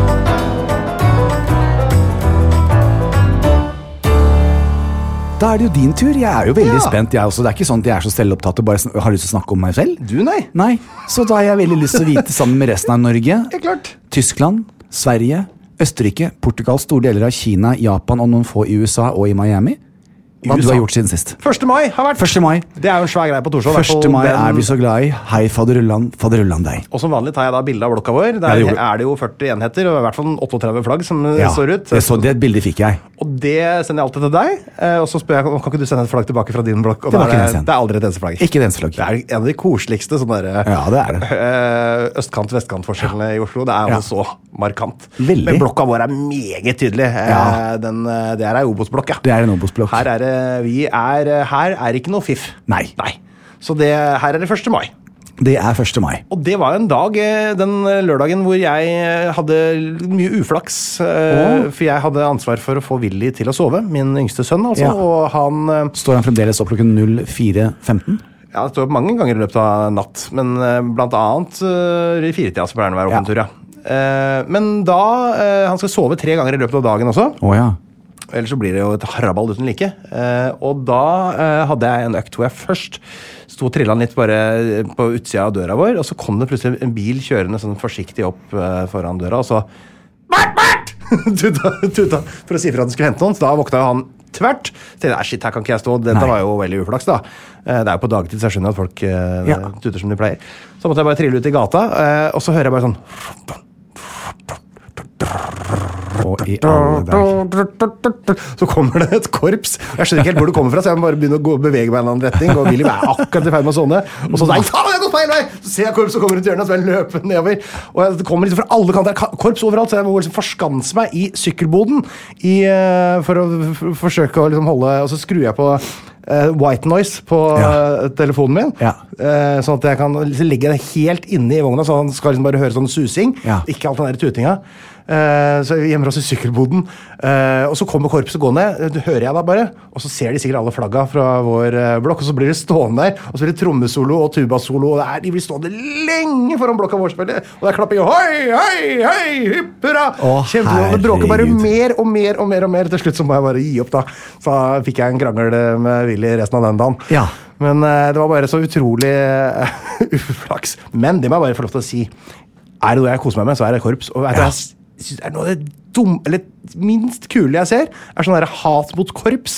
[SPEAKER 10] Da er det jo din tur. Jeg er jo veldig spent, jeg også. Det er ikke sånn at jeg er så selvopptatt og bare har lyst til å snakke om meg selv.
[SPEAKER 8] Du, nei.
[SPEAKER 10] Nei, så da har jeg veldig lyst til å vite sammen med resten av Norge.
[SPEAKER 8] Klart.
[SPEAKER 10] Tyskland, Sverige, Østerrike, Portugal, store deler av Kina, Japan og noen få i USA og i Miami. Hva du har gjort siden sist.
[SPEAKER 8] 1. mai har vært.
[SPEAKER 10] 1. mai.
[SPEAKER 8] Det er jo en svær greie på Torshov.
[SPEAKER 10] 1. mai er vi så glad i. Hei, faderullan deg.
[SPEAKER 8] Og som vanlig tar jeg da bildet av blokka vår. Der er det jo 40 enheter, og i hvert fall 38 flagg som står ut.
[SPEAKER 10] Det bildet fikk jeg.
[SPEAKER 8] Og det sender jeg alltid til deg. Og så spør jeg, kan ikke du sende et flagg tilbake fra din blokk? Og det er aldri et eneste flagg.
[SPEAKER 10] Ikke et eneste flagg.
[SPEAKER 8] Det er en av de koseligste sånne østkant-vestkant-forskjellene i Oslo. Det er jo så markant.
[SPEAKER 10] Veldig.
[SPEAKER 8] Men blokka vår er meget tydelig. Det er en Obos-blokk, ja.
[SPEAKER 10] Det er en Obos-blokk.
[SPEAKER 8] Her er ikke noe fiff.
[SPEAKER 10] Nei.
[SPEAKER 8] Så her er det 1. mai.
[SPEAKER 10] Det er 1. mai.
[SPEAKER 8] Og det var en dag, den lørdagen, hvor jeg hadde mye uflaks. For jeg hadde ansvar for å få Willy til å sove, min yngste sønn altså. Og han...
[SPEAKER 10] Står han fremdeles opp klokken 04:15?
[SPEAKER 8] Ja, det står mange ganger i løpet av natt. Men blant annet i 4-tida så pleier han å være oppe en tur, ja. Men da, han skal sove 3 ganger i løpet av dagen også. Ellers så blir det jo et haraball uten like. Og da hadde jeg en økt hvor jeg først stod og trillet han litt bare på utsida av døra vår, og så kom det plutselig en bil kjørende sånn forsiktig opp foran døra, og så Bert! tuta for å si for at han skulle hente noen. Så da våkna jo han tvert. Så tenkte jeg, shit, her kan ikke jeg stå. Dette var jo veldig uflaks da. Det er jo på dagtid, så jeg skjønner at folk tuter som de pleier. Så måtte jeg bare trille ut i gata, og så hører jeg bare sånn så kommer det et korps. Jeg skjønner ikke helt hvor det kommer fra, så jeg må bare begynne å bevege meg i en annen retning. Og Willy er akkurat i feil med å sovne. Og så sier faen, jeg har gått feil vei! Så ser jeg korps som kommer ut i hjørnet, så jeg løper nedover. Og det kommer liksom fra alle kanter korps overalt, så jeg må liksom forskanse meg i sykkelboden for å forsøke å liksom holde. Og så skrur jeg på white noise på telefonen min, sånn at jeg kan legge det helt inne i vogna, så han skal liksom bare høre sånn susing, ikke alt den der tutinga. Så vi gjemmer oss i sykkelboden, og så kommer korpset gående, det hører jeg da bare, og så ser de sikkert alle flagga fra vår blokk, og så blir det stående der, og så blir det trommesolo og tubasolo, og de blir stående lenge foran blokka vår spillet, og der klapper jo hei, hei, hei, hipp, hurra! Kjempebra, det bråker bare mer og mer og mer og mer, til slutt så må jeg bare gi opp da. Så fikk jeg en krangel med Willy resten av den dagen. Men det var bare så utrolig uflaks. Men det må jeg bare få lov til å si, er det noe jeg koser meg med, så er det korps. Og vet du, jeg synes det er noe av det eller minst kule jeg ser, er sånn der hat mot korps.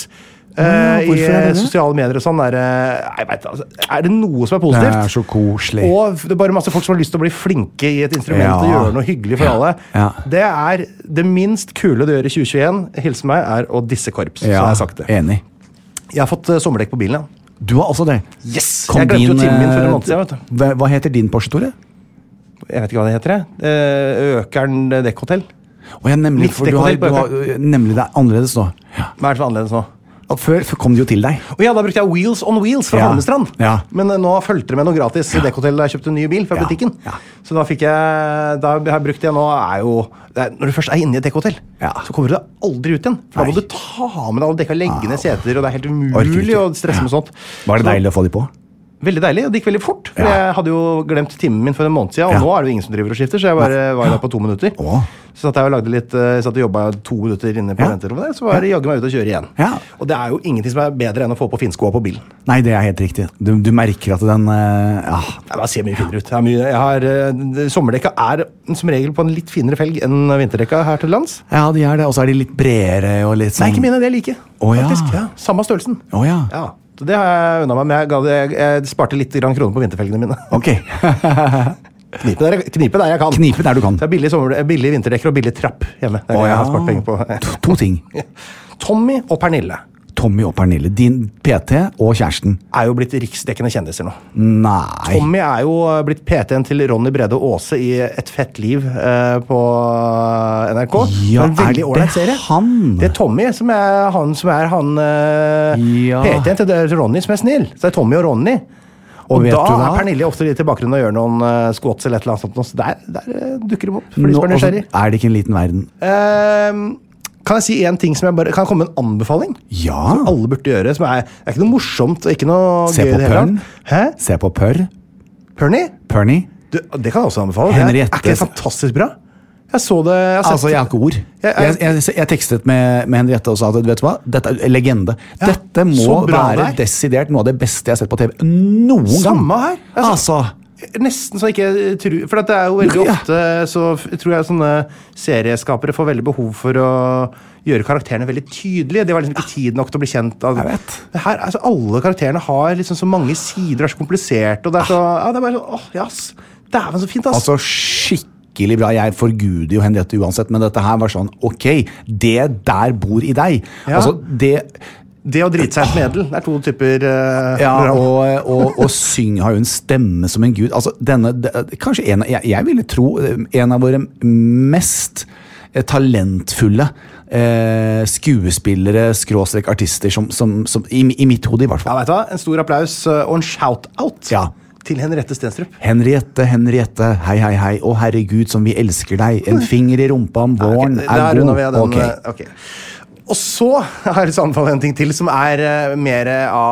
[SPEAKER 8] I sosiale medier og sånn jeg vet, altså, er det noe som er positivt?
[SPEAKER 10] Det er så koselig.
[SPEAKER 8] Og det er bare masse folk som har lyst til å bli flinke i et instrument og gjøre noe hyggelig for alle. Det er det minst kule du gjør i 2021, hilsen meg, er å disse korps, så har jeg sagt det.
[SPEAKER 10] Enig.
[SPEAKER 8] Jeg har fått sommerdekk på bilen,
[SPEAKER 10] Du har altså det?
[SPEAKER 8] Yes! Jeg glemte jo timen min for en måned siden, vet
[SPEAKER 10] du. Hva heter din Porsche, Tore?
[SPEAKER 8] Jeg vet ikke hva det heter, Økern dekkhotell.
[SPEAKER 10] Nemlig, for du har nemlig det annerledes nå.
[SPEAKER 8] Hva er det for annerledes nå?
[SPEAKER 10] Før kom de jo til deg.
[SPEAKER 8] Da brukte jeg Wheels on Wheels fra Holmestrand. Men nå følte det med noe gratis dekkhotell da jeg kjøpte en ny bil fra butikken. Så da brukte jeg nå når du først er inne i et dekkhotell, så kommer du deg aldri ut igjen. For da må du ta med deg alle dekka, legge ned seter, og det er helt umulig å stresse med sånt.
[SPEAKER 10] Var det deilig å få de på?
[SPEAKER 8] Veldig deilig, og det gikk veldig fort. For jeg hadde jo glemt timen min for en måned siden, og nå er det jo ingen som driver og skifter, så jeg bare var der på 2 minutter. Så satt jeg og lagde litt, satt og jobbet 2 minutter inne på venterommet der, så var det jagget meg ut og kjøre igjen. Og det er jo ingenting som er bedre enn å få på finskoa på bilen.
[SPEAKER 10] Nei, det er helt riktig. Du merker at den
[SPEAKER 8] Jeg ser mye finere ut. Sommerdekka er som regel på en litt finere felg enn vinterdekka her til lands.
[SPEAKER 10] Ja, de er det, og så er de litt bredere og litt sånn.
[SPEAKER 8] Nei, ikke mine, det er like. Faktisk, samme størrelsen. Så det har jeg unna meg, men jeg sparte litt kroner på vinterfelgene mine.
[SPEAKER 10] Ok.
[SPEAKER 8] Knipe der jeg kan.
[SPEAKER 10] Knipe der du kan.
[SPEAKER 8] Det er billig vinterdekker og billig trapp hjemme. Det er det jeg har spart penger på.
[SPEAKER 10] 2 ting.
[SPEAKER 8] Tommy og Pernille.
[SPEAKER 10] Tommy og Pernille, din PT og kjæresten
[SPEAKER 8] er jo blitt riksdekkende kjendiser nå.
[SPEAKER 10] Nei.
[SPEAKER 8] Tommy er jo blitt PT-en til Ronny Brede Aase i Et fett liv på NRK.
[SPEAKER 10] En veldig ålreit serie. Det
[SPEAKER 8] er Tommy som er han PT-en til Ronny som er snill. Så det er Tommy og Ronny. Og
[SPEAKER 10] vet
[SPEAKER 8] da
[SPEAKER 10] du hva?
[SPEAKER 8] Pernille ofte litt i bakgrunnen og gjør noen squats eller et eller annet sånt. Så der dukker de opp, for de som er nysgjerrig.
[SPEAKER 10] Er det ikke en liten verden?
[SPEAKER 8] Kan jeg si en ting som kan jeg komme med en anbefaling?
[SPEAKER 10] Ja.
[SPEAKER 8] Som alle burde gjøre. Det er ikke noe morsomt og ikke noe
[SPEAKER 10] Se
[SPEAKER 8] gøy
[SPEAKER 10] på
[SPEAKER 8] i det hele
[SPEAKER 10] Pørn.
[SPEAKER 8] tatt. Hæ?
[SPEAKER 10] Se på Pørr.
[SPEAKER 8] Pernie? Det kan jeg også anbefale.
[SPEAKER 10] Henriette.
[SPEAKER 8] Er ikke det fantastisk bra? Jeg så det.
[SPEAKER 10] Altså, jeg har ikke ord. Jeg tekstet med Henriette og sa at vet du hva? Dette er legende. Dette må være desidert noe av det beste jeg har sett på TV noen gang.
[SPEAKER 8] Samme her.
[SPEAKER 10] Altså.
[SPEAKER 8] Nesten så jeg ikke tror. For det er jo veldig ofte så tror jeg sånne serieskapere får veldig behov for å gjøre karakterene veldig tydelige. Det var liksom ikke tid nok til å bli kjent av.
[SPEAKER 10] Jeg vet.
[SPEAKER 8] Her, altså, alle karakterene har liksom så mange sider, er så komplisert, og det er så det er bare sånn, jass. Dæven, så fint, ass.
[SPEAKER 10] Altså, skikkelig bra. Jeg forguder jo Henriette uansett, men dette her var sånn, ok, det der bor i deg.
[SPEAKER 8] Ja.
[SPEAKER 10] Altså,
[SPEAKER 8] det å drite seg et medel, det er to typer
[SPEAKER 10] ja, og Syng har jo en stemme som en gud. Altså, kanskje jeg ville tro en av våre mest talentfulle skuespillere, artister som i mitt hode i hvert fall.
[SPEAKER 8] Ja, vet du hva? En stor applaus og en shout-out til Henriette Stenstrup.
[SPEAKER 10] Henriette, hei, å herregud som vi elsker deg. En finger i rumpa om våren er god.
[SPEAKER 8] Ok. Og så har jeg lyst til å anbefale en ting til som er mer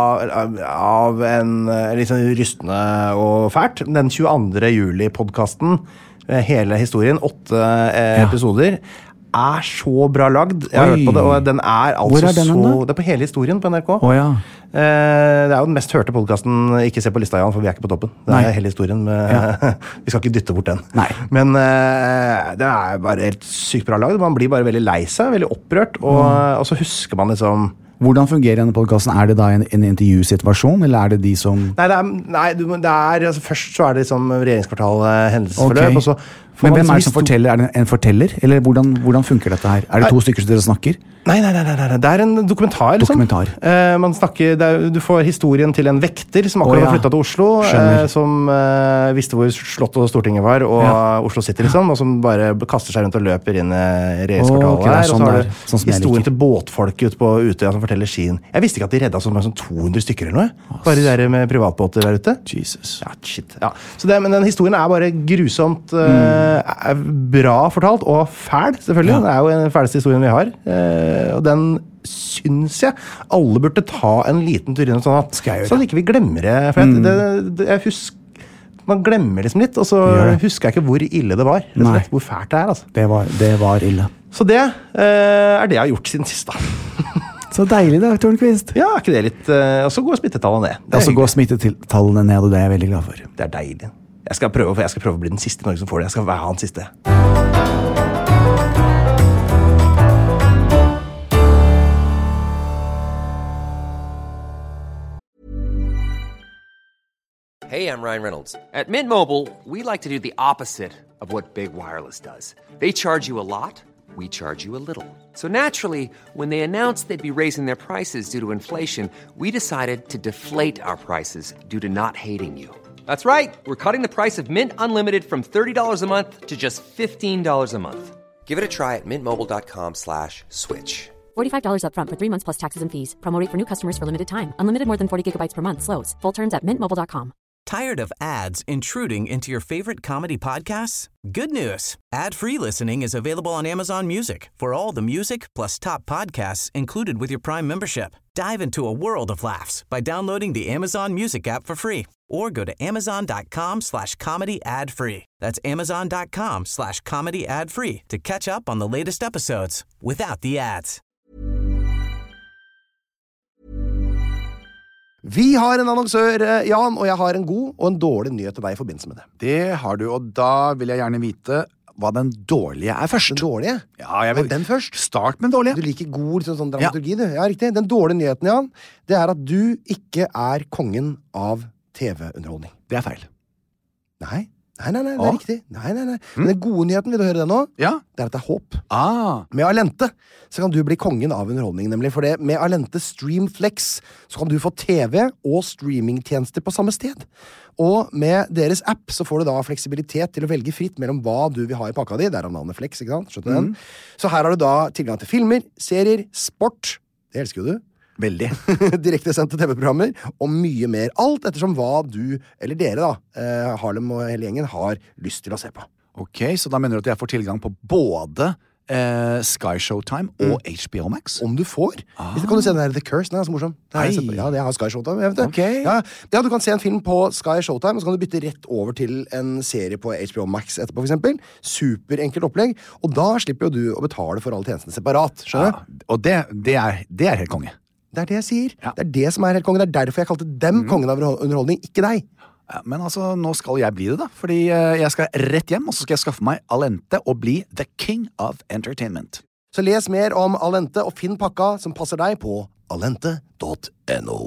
[SPEAKER 8] av en litt sånn rystende og fælt. Den 22. juli-podcasten, hele historien, 8 episoder, er så bra lagd. Jeg har hørt på det, og den er altså
[SPEAKER 10] Hvor er den,
[SPEAKER 8] det er på hele historien på NRK.
[SPEAKER 10] Ja.
[SPEAKER 8] Det er jo den mest hørte podcasten. Ikke se på lista, Jan, for vi er ikke på toppen. Det er hele historien vi skal ikke dytte bort den.
[SPEAKER 10] Nei.
[SPEAKER 8] Men det er bare helt sykt bra lagd. Man blir bare veldig lei seg, veldig opprørt, og så husker man liksom.
[SPEAKER 10] Hvordan fungerer denne podcasten? Er det da en intervjusituasjon, eller er det de som
[SPEAKER 8] altså, først så er det liksom regjeringskvartalet hendelsesforløp, og så
[SPEAKER 10] men hvem er det som forteller? Er det en forteller? Eller hvordan funker dette her? Er det 2 stykker som dere snakker?
[SPEAKER 8] Nei. Det er en dokumentar, liksom. Man snakker, du får historien til en vekter som akkurat har flyttet til Oslo, som visste hvor Slott og Stortinget var, og Oslo City, liksom, og som bare kaster seg rundt og løper inn i regjeringskvartalet her. Og så har du historien til båtfolket ute på Utøya som forteller sin. Jeg visste ikke at de redda sånn 200 stykker eller noe. Bare de der med privatbåter der ute.
[SPEAKER 10] Jesus.
[SPEAKER 8] Ja, shit. Ja. Så men den historien er bare grusomt er bra fortalt, og fæl, selvfølgelig. Det er jo den fæleste historien vi har. Og den syns jeg alle burde ta en liten tur inn, sånn at ikke vi glemmer det. For jeg husker, man glemmer liksom litt, og så husker jeg ikke hvor ille det var. Hvor fælt det er, altså.
[SPEAKER 10] Det var ille.
[SPEAKER 8] Så det er det jeg har gjort siden sist, da.
[SPEAKER 10] Så deilig da, Tornquist.
[SPEAKER 8] Ja, er ikke det litt. Og så går smittetallene ned.
[SPEAKER 10] Og så går smittetallene ned, og det er jeg veldig glad for.
[SPEAKER 8] Det er deilig. Jeg skal prøve å bli den siste i Norge som får det. Jeg skal være han siste.
[SPEAKER 2] Hey, I'm Ryan Reynolds. At Mint Mobile, we like to do the opposite of what Big Wireless does. They charge you a lot, we charge you a little. So naturally, when they announced they'd be raising their prices due to inflation, we decided to deflate our prices due to not hating you. That's right. We're cutting the price of Mint Unlimited from $30 a month to just $15 a month. Give it a try at mintmobile.com/switch.
[SPEAKER 4] $45 up front for 3 months plus taxes and fees. Promo rate for new customers for limited time. Unlimited more than 40 gigabytes per month. Slows full terms at mintmobile.com.
[SPEAKER 11] Tired of ads intruding into your favorite comedy podcasts? Good news. Ad-free listening is available on Amazon Music for all the music plus top podcasts included with your Prime membership. Dive into a world of laughs by downloading the Amazon Music app for free or go to amazon.com/comedy ad-free. That's amazon.com/comedy ad-free to catch up on the latest episodes without the ads.
[SPEAKER 8] Vi har en annonsør, Jan, og jeg har en god og en dårlig nyhet til deg i forbindelse med det.
[SPEAKER 10] Det har du, og da vil jeg gjerne vite hva den dårlige er først.
[SPEAKER 8] Den dårlige?
[SPEAKER 10] Ja, jeg vil
[SPEAKER 8] den først.
[SPEAKER 10] Start med den dårlige.
[SPEAKER 8] Du liker god sånn dramaturgi, du. Ja, riktig. Den dårlige nyheten, Jan, det er at du ikke er kongen av TV-underholdning.
[SPEAKER 10] Det er feil.
[SPEAKER 8] Nei, det er riktig. Nei. Men den gode nyheten, vil du høre det nå?
[SPEAKER 10] Ja.
[SPEAKER 8] Det er at det er håp.
[SPEAKER 10] Med
[SPEAKER 8] Allente så kan du bli kongen av underholdning, nemlig. For det, med Allente Streamflex så kan du få TV og streamingtjenester på samme sted. Og med deres app så får du da fleksibilitet til å velge fritt mellom hva du vil ha i pakka di. Det er navnet Flex, ikke sant? Skjønner du den? Så her har du da tilgang til filmer, serier, sport. Det elsker jo du.
[SPEAKER 10] Veldig.
[SPEAKER 8] Direktesendte TV-programmer og mye mer. Alt ettersom hva du, eller dere da, Harlem og hele gjengen, har lyst til å se på.
[SPEAKER 10] Ok, så da mener du at jeg får tilgang på både Sky Showtime og HBO Max?
[SPEAKER 8] Om du får. Hvis du kan se den der The Curse, den er ganske morsom. Ja, det har Sky Showtime, jeg vet det.
[SPEAKER 10] Okay.
[SPEAKER 8] Ja, du kan se en film på Sky Showtime, og så kan du bytte rett over til en serie på HBO Max etterpå, for eksempel. Superenkelt opplegg, og da slipper jo du å betale for alle tjenestene separat, skjønner du?
[SPEAKER 10] Ja, og det er helt konge.
[SPEAKER 8] Det er det jeg sier. Ja. Det er det som er helt konge. Det er derfor jeg kalte dem kongen av underholdning, ikke deg.
[SPEAKER 10] Ja, men altså, nå skal jeg bli det da, fordi jeg skal rett hjem, og så skal jeg skaffe meg Allente og bli the king of entertainment.
[SPEAKER 8] Så les mer om Allente og finn pakka som passer deg på allente.no.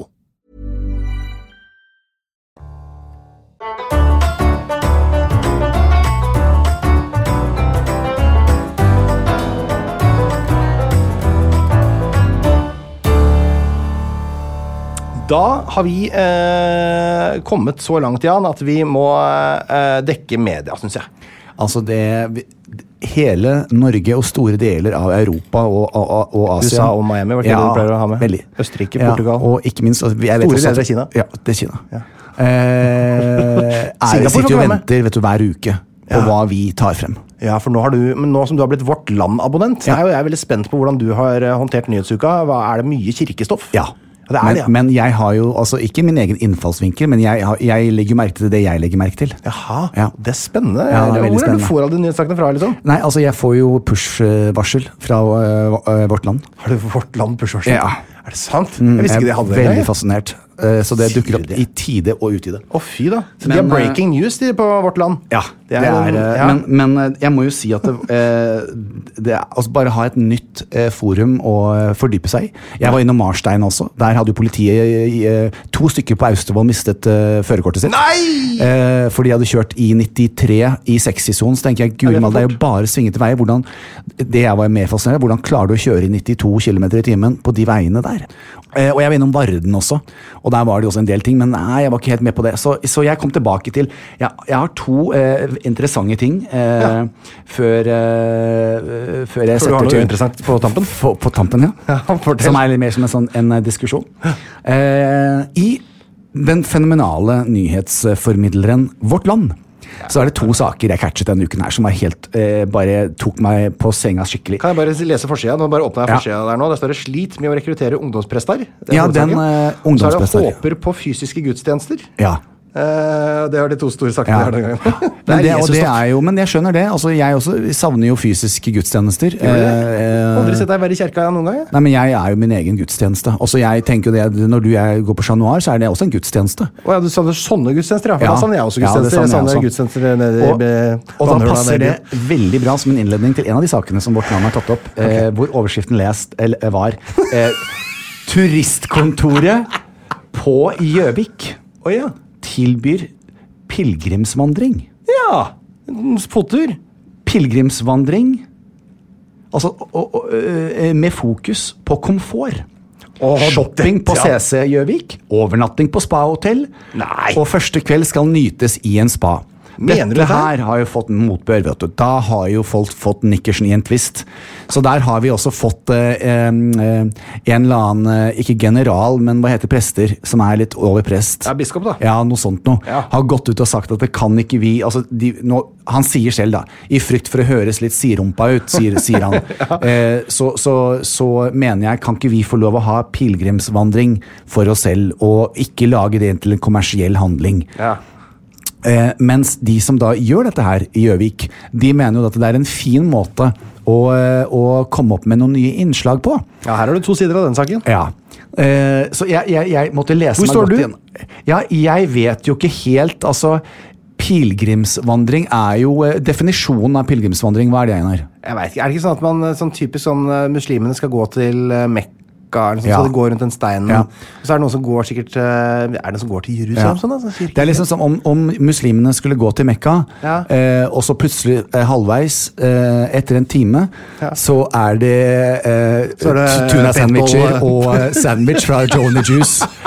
[SPEAKER 8] Da har vi kommet så langt, Jan, at vi må dekke media, synes jeg.
[SPEAKER 10] Altså hele Norge og store deler av Europa og Asia.
[SPEAKER 8] USA og Miami, var det du pleier å ha med?
[SPEAKER 10] Veldig.
[SPEAKER 8] Østerrike, Portugal.
[SPEAKER 10] Ja, og ikke minst...
[SPEAKER 8] Store deler av Kina.
[SPEAKER 10] Ja, det er Kina. Ja. Sitter jo og venter, vet du, hver uke på hva vi tar frem.
[SPEAKER 8] Ja, for nå som du har blitt Vårt Land-abonnent, så er jo jeg veldig spent på hvordan du har håndtert nyhetsuka. Er det mye kirkestoff?
[SPEAKER 10] Ja. Men jeg har jo, altså ikke min egen innfallsvinkel, men jeg legger merke til det jeg legger merke til.
[SPEAKER 8] Jaha, det er spennende.
[SPEAKER 10] Ja, det er veldig spennende.
[SPEAKER 8] Hvor du får alle de nyhetssakene fra, liksom?
[SPEAKER 10] Nei, altså jeg får jo push-varsel fra Vårt Land.
[SPEAKER 8] Har du Vårt Land push-varsel?
[SPEAKER 10] Ja.
[SPEAKER 8] Er det sant? Jeg visste ikke det hadde det.
[SPEAKER 10] Veldig fascinert. Så det dukker opp i tide og utide.
[SPEAKER 8] Fy da. Så de har breaking news på Vårt Land.
[SPEAKER 10] Ja, det er men jeg må jo si at det altså bare ha et nytt forum å fordype seg i. Jeg var innom Marstein også. Der hadde jo politiet 2 stykker på Austevoll mistet førerkortet sitt.
[SPEAKER 8] Nei!
[SPEAKER 10] For de hadde kjørt i 93 i 60-zonen, så tenker jeg, gud, det er jo bare svingete veier. Det jeg var mer fascinerende, hvordan klarer du å kjøre i 92 km i timen på de veiene der? Og jeg var innom Varden også, og der var det også en del ting, men nei, jeg var ikke helt med på det. Så jeg kom tilbake til, jeg har 2 interessante ting før jeg setter
[SPEAKER 8] til... interessant på tampen?
[SPEAKER 10] På tampen, ja. Som er litt mer som en diskusjon. I den fenomenale nyhetsformidleren Vårt Land, så er det 2 saker jeg catchet denne uken her, som var helt, bare tok meg på senga skikkelig.
[SPEAKER 8] Kan jeg bare lese forsiden? Nå bare åpner jeg forsiden der nå. Der står det slit med å rekruttere ungdomsprester.
[SPEAKER 10] Ja, den ungdomsprester.
[SPEAKER 8] Så er det håper på fysiske gudstjenester.
[SPEAKER 10] Ja.
[SPEAKER 8] Det er de 2 store sakene her den gangen.
[SPEAKER 10] Men jeg skjønner det. Altså, jeg også savner jo fysiske gudstjenester.
[SPEAKER 8] Aldri sett deg være i kjerka noen gang?
[SPEAKER 10] Nei, men jeg er jo min egen gudstjeneste. Altså, jeg tenker jo det, når går på Chat Noir, så er det også en gudstjeneste.
[SPEAKER 8] Ja, du savner sånne gudstjenester, ja. For da savner jeg også gudstjenester. Jeg savner gudstjenester nede
[SPEAKER 10] og da passer det veldig bra som en innledning til en av de sakene som Vårt Land har tatt opp, hvor overskriften var Turistkontoret på Gjøvik.
[SPEAKER 8] Ja.
[SPEAKER 10] Tilbyr pilgrimsvandring.
[SPEAKER 8] Ja, fottur.
[SPEAKER 10] Pilgrimsvandring, altså med fokus på komfort. Shopping på CC Gjøvik, overnatting på spa-hotell, og første kveld skal nytes i en spa. Dette her har jo fått motbør, vet du. Da har jo folk fått nikkersen i en twist. Så der har vi også fått en eller annen, ikke general, men hva heter prester, som er litt over prest.
[SPEAKER 8] Ja, biskop da.
[SPEAKER 10] Ja, noe sånt noe. Ja. Har gått ut og sagt at det kan ikke vi, altså han sier selv da, i frykt for å høres litt sirumpa ut, sier han. Så mener jeg, kan ikke vi få lov å ha pilgrimsvandring for oss selv, og ikke lage det til en kommersiell handling. Ja. Mens de som da gjør dette her i Gjøvik, de mener jo at det er en fin måte å komme opp med noen nye innslag på.
[SPEAKER 8] Ja, her har du 2 sider av den saken.
[SPEAKER 10] Ja. Så jeg måtte lese meg godt igjen. Ja, jeg vet jo ikke helt, altså pilgrimsvandring er jo, definisjonen av pilgrimsvandring, hva er det, Einar?
[SPEAKER 8] Jeg vet ikke, er det ikke sånn at man, sånn typisk muslimene skal gå til Mekka, så det går rundt en stein, og så er det noen som går sikkert, er det noen som går til Jerusalem? Sånn, altså,
[SPEAKER 10] det er liksom som om muslimene skulle gå til Mekka, og så plutselig halvveis, etter en time, så er det tuna sandwicher og sandwich fra Joe and the Juice,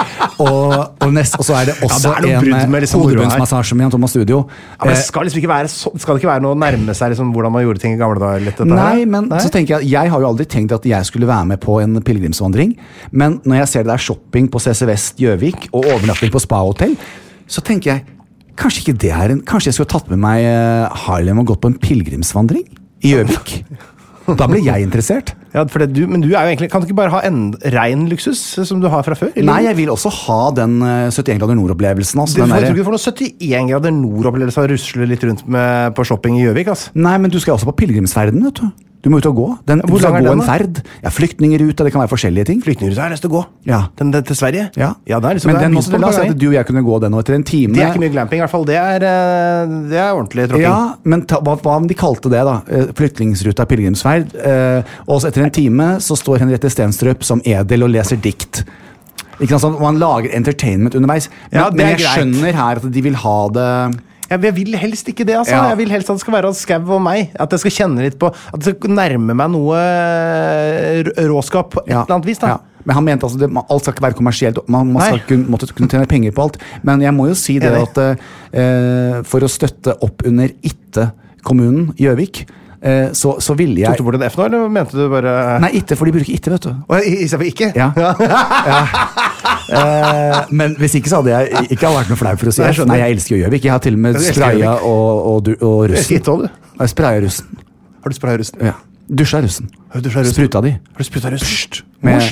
[SPEAKER 10] og så det også
[SPEAKER 8] det noe brudd med liksom
[SPEAKER 10] hodebunnsmassasje med Thomas Studio.
[SPEAKER 8] Men det skal liksom ikke være skal det ikke være noe å nærme seg liksom, hvordan man gjorde ting i gamle dager?
[SPEAKER 10] Nei, men så tenker jeg har jo aldri tenkt at jeg skulle være med på en pilegrimsvandring, men når jeg ser det shopping på CC Vest Gjøvik og overnatting på spa-hotell, så tenker jeg kanskje jeg skulle tatt med meg Harlem og gått på en pilegrimsvandring i Gjøvik. Da ble jeg interessert.
[SPEAKER 8] Ja, men du er jo egentlig, kan du ikke bare ha en ren luksus som du har fra før? Eller?
[SPEAKER 10] Nei, jeg vil også ha den 71 grader nord-opplevelsen. Altså,
[SPEAKER 8] jeg tror ikke du får noen 71 grader nord-opplevelse av å rusle litt rundt på shopping i Gjøvik. Altså.
[SPEAKER 10] Nei, men du skal også på pilegrimsferden, vet du. Du må ut og gå. Du skal gå en ferd. Ja, flyktningeruta, det kan være forskjellige ting.
[SPEAKER 8] Flyktningeruta har jeg lyst til å gå.
[SPEAKER 10] Ja.
[SPEAKER 8] Den til Sverige.
[SPEAKER 10] Ja.
[SPEAKER 8] Liksom,
[SPEAKER 10] men den måtte la oss si at du og jeg kunne gå den etter en time.
[SPEAKER 8] Det er ikke mye glamping, i hvert fall. Det er ordentlig tråkking.
[SPEAKER 10] Ja, men hva om de kalte det da? Flyktningsruta pilegrimsferd. Og så etter en time så står Henriette Stenstrup som edel og leser dikt. Ikke sant? Man lager entertainment underveis. Men jeg skjønner her at de vil ha det...
[SPEAKER 8] Jeg vil helst ikke det, altså. Jeg vil helst at det skal være Skau og meg. At jeg skal kjenne litt på at det skal nærme meg noe råskap på et eller annet vis, da.
[SPEAKER 10] Ja. Men han mente altså alt skal ikke være kommersielt. Man skal måtte kunne tjene penger på alt. Men jeg må jo si det at for å støtte opp under Itte-kommunen Gjøvik, så ville jeg...
[SPEAKER 8] Tok du bort en F nå, eller mente du bare...
[SPEAKER 10] Nei, Itte, for de bruker Itte, vet du.
[SPEAKER 8] I stedet for ikke?
[SPEAKER 10] Ja. Men hvis ikke så hadde jeg ikke vært noe flau for å si F. Nei, jeg elsker Gjøvik. Jeg har til og med spraya og russen. Jeg spraya russen.
[SPEAKER 8] Har du spraya russen?
[SPEAKER 10] Ja. Dusja russen. Spruta de.
[SPEAKER 8] Har du spruta russen?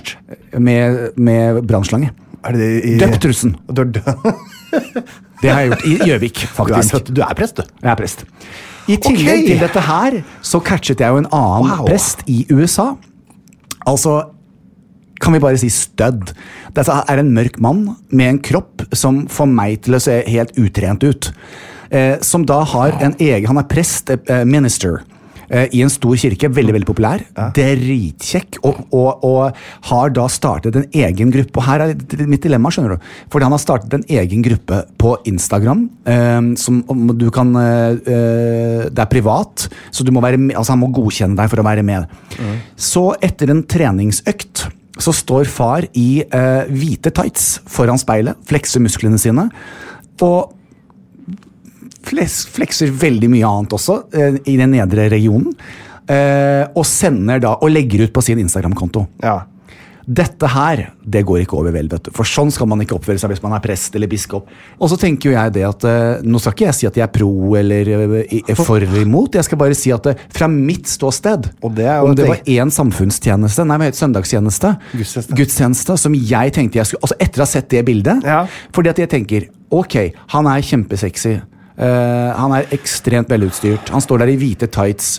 [SPEAKER 10] Med brannslange. Døpt russen. Det har jeg gjort i Gjøvik, faktisk.
[SPEAKER 8] Du er prest, du.
[SPEAKER 10] Jeg er prest. I tillegg til dette her, så catchet jeg jo en annen prest i USA. Altså, kan vi bare si stødd. Dette er en mørk mann med en kropp som får meg til å se helt utrent ut. Som da har han er prest, minister, i en stor kirke, veldig, veldig populær, dritkjekk, og har da startet en egen gruppe, og her er mitt dilemma, skjønner du, fordi han har startet en egen gruppe på Instagram, som du kan, det er privat, så du må være med, altså han må godkjenne deg for å være med. Så etter en treningsøkt, så står far i hvite tights foran speilet, flekser musklene sine, og flekser veldig mye annet også i den nedre regionen, og sender da, og legger ut på sin Instagram-konto. Ja. Dette her, det går ikke over vel, vet du. For sånn skal man ikke oppføre seg hvis man er prest eller biskop. Og så tenker jo jeg det at, nå skal ikke jeg si at jeg er pro eller for eller imot, jeg skal bare si at fra mitt ståsted, om det var en samfunnstjeneste, nei, hva heter søndagstjeneste, gudstjeneste, som jeg tenkte jeg skulle, altså etter å ha sett det bildet, fordi at jeg tenker, ok, han er kjempesexy, han er ekstremt velutstyrt, han står der i hvite tights,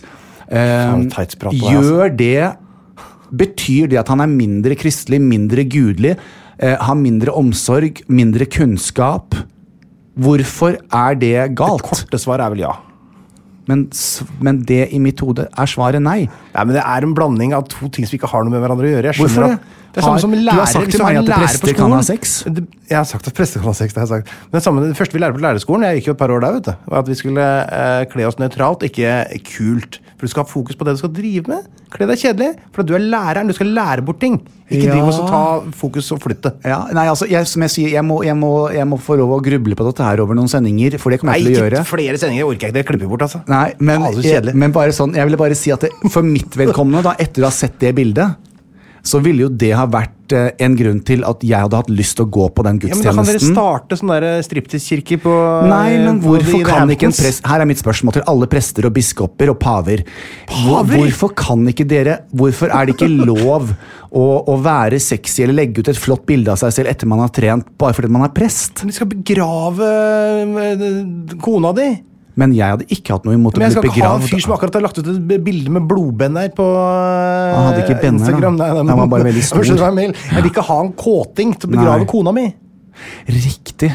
[SPEAKER 10] gjør det, betyr det at han er mindre kristelig, mindre gudelig, har mindre omsorg, mindre kunnskap? Hvorfor er det galt?
[SPEAKER 8] Det korte svaret er vel ja.
[SPEAKER 10] Men det i mitt hode er svaret nei.
[SPEAKER 8] Ja, men det er en blanding av to ting som ikke har noe med hverandre å gjøre.
[SPEAKER 10] Hvorfor det?
[SPEAKER 8] Det er samme som lærer,
[SPEAKER 10] du har sagt til meg at prester kan ha sex.
[SPEAKER 8] Jeg har sagt at prester kan ha sex, det har jeg sagt. Men det samme, det første vi lærer på lærerskolen, jeg gikk jo et par år der, vet du, var at vi skulle kle oss nøytralt, ikke kult. For du skal ha fokus på det du skal drive med. Kle deg kjedelig, for du er læreren, du skal lære bort ting. Ikke drive og ta fokus og flytte.
[SPEAKER 10] Ja, nei, altså, som jeg sier, jeg må få lov å gruble på dette her over noen sendinger, for det kommer jeg til å gjøre.
[SPEAKER 8] Nei, ikke flere sendinger, jeg orker ikke det, klipper bort, altså.
[SPEAKER 10] Nei, men bare sånn, jeg ville bare si at for mitt vedkommende, da, etter å ha sett det bildet, så ville jo det ha vært en grunn til at jeg hadde hatt lyst til å gå på den gudstjenesten.
[SPEAKER 8] Ja, men da kan dere starte sånne der striptease-kirker på...
[SPEAKER 10] Nei, men hvorfor kan ikke en prest... Her er mitt spørsmål til alle prester og biskoper og paver. Hvorfor kan ikke dere... Hvorfor er det ikke lov å være sexy eller legge ut et flott bilde av seg selv etter man har trent, bare fordi man er prest?
[SPEAKER 8] Men de skal begrave kona di.
[SPEAKER 10] Men jeg hadde ikke hatt noe imot å bli begravd.
[SPEAKER 8] Men jeg skal ikke ha en fyr som akkurat har lagt ut et bilde med blodbenner på
[SPEAKER 10] Han hadde ikke benner,
[SPEAKER 8] Instagram.
[SPEAKER 10] Nei, han var bare veldig stor.
[SPEAKER 8] Jeg vil ikke ha en kåting til å begrave kona mi.
[SPEAKER 10] Riktig.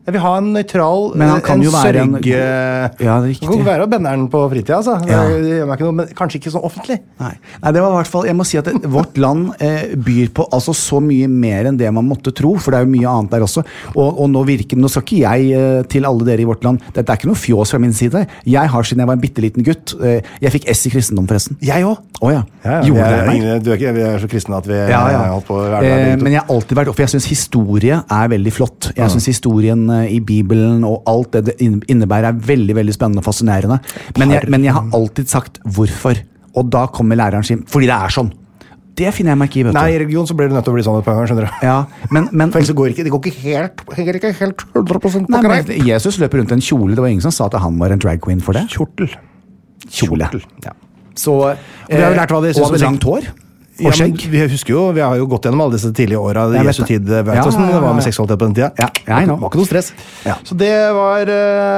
[SPEAKER 8] Jeg vil ha en nøytral,
[SPEAKER 10] Men han kan jo være en
[SPEAKER 8] sørge...
[SPEAKER 10] Ja, det er riktig.
[SPEAKER 8] Han kan være benneren på fritida, altså.
[SPEAKER 10] Ja.
[SPEAKER 8] Det gjør meg ikke noe, men kanskje ikke sånn offentlig.
[SPEAKER 10] Nei, det var i hvert fall, jeg må si at vårt land byr på altså så mye mer enn det man måtte tro, for det er jo mye annet der også. Og nå skal ikke jeg til alle dere i vårt land, dette er ikke noe fjås fra min side. Jeg har siden jeg var en bitteliten gutt, jeg fikk S i kristendom forresten.
[SPEAKER 8] Jeg også.
[SPEAKER 10] Åja,
[SPEAKER 8] vi er så kristne at vi har holdt på
[SPEAKER 10] men jeg har alltid vært, for jeg synes historie er veldig flott. Jeg synes historien i Bibelen og alt det innebærer er veldig, veldig spennende og fascinerende. Men jeg har alltid sagt hvorfor. Og da kommer læreren sin, fordi det er sånn. Det finner jeg meg ikke i, vet du.
[SPEAKER 8] Nei, i religion så blir det nødt til å bli sånn et par ganger, skjønner du.
[SPEAKER 10] Ja, men
[SPEAKER 8] for ellers går det går ikke helt 100% på
[SPEAKER 10] korrekt. Jesus løper rundt en kjole, det var ingen som sa at han var en drag queen for det. Kjole. Ja. Så,
[SPEAKER 8] vi har jo lært hva det synes
[SPEAKER 10] og langt hår.
[SPEAKER 8] Ja, vi husker jo, vi har jo gått gjennom alle disse tidlige åra i Jesu tid, vet du hvordan det var med seksualitet på den tida.
[SPEAKER 10] Det var
[SPEAKER 8] ikke noe stress. Så det var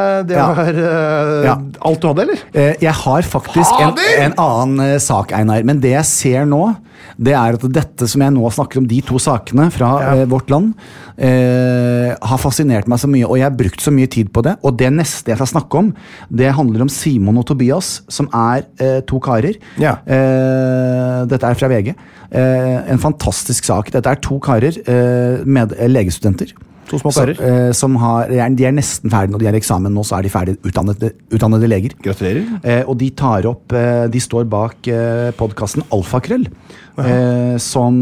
[SPEAKER 8] alt du hadde, eller?
[SPEAKER 10] Jeg har faktisk en annen sak, Einar, men det jeg ser nå, det er at dette som jeg nå snakker om, de to sakene fra vårt land, har fascinert meg så mye, og jeg har brukt så mye tid på det, og det neste jeg skal snakke om, det handler om Simon og Tobias, som er to karer. Dette er fra VG. En fantastisk sak. Dette er to karer med legestudenter.
[SPEAKER 8] To små karer.
[SPEAKER 10] De er nesten ferdige når de er i eksamen nå, så er de ferdig utdannede leger.
[SPEAKER 8] Gratulerer.
[SPEAKER 10] Og de står bak podcasten Alfakrøll, som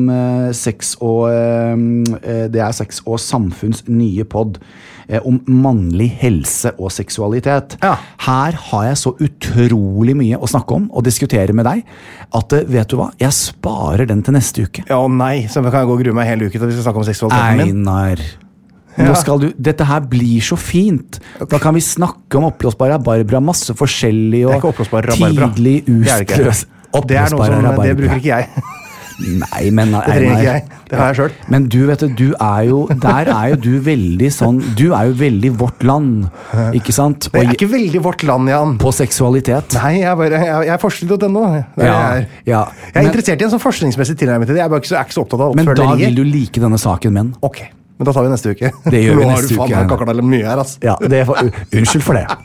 [SPEAKER 10] det er sex og samfunns nye podd om mannlig helse og seksualitet. Her har jeg så utrolig mye å snakke om og diskutere med deg, at vet du hva, jeg sparer den til neste uke.
[SPEAKER 8] Ja, nei, så kan jeg gå og grue meg hele uke til vi skal snakke om seksualiteten min.
[SPEAKER 10] Einar, nå dette her blir så fint. Da kan vi snakke om oppblåsbare Barbara, masse forskjellig og tidlig utløs.
[SPEAKER 8] Det er noe som, det bruker ikke jeg.
[SPEAKER 10] Nei, men
[SPEAKER 8] det trenger ikke jeg. Det har jeg selv.
[SPEAKER 10] Men du vet du er jo du veldig sånn, du er jo veldig vårt land, ikke sant?
[SPEAKER 8] Det er ikke veldig vårt land, Jan.
[SPEAKER 10] På seksualitet.
[SPEAKER 8] Nei, jeg er forskning.no. Jeg er interessert i en sånn forskningsmessig tilnærming til det. Jeg er ikke så opptatt av oppfølgeriet.
[SPEAKER 10] Men da vil du like denne saken, men.
[SPEAKER 8] Ok, men da tar vi neste uke.
[SPEAKER 10] Det gjør vi neste uke.
[SPEAKER 8] Nå har du faen kakla mye her, altså.
[SPEAKER 10] Ja, unnskyld for det.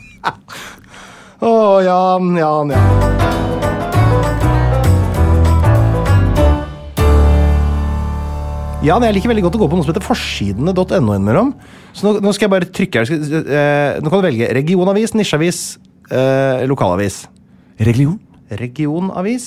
[SPEAKER 8] Jan. Ja, jeg liker veldig godt å gå på noe som heter forsidene.no innimellom. Så nå skal jeg bare trykke her. Nå kan du velge regionavis, nisjeavis, lokalavis. Regionavis.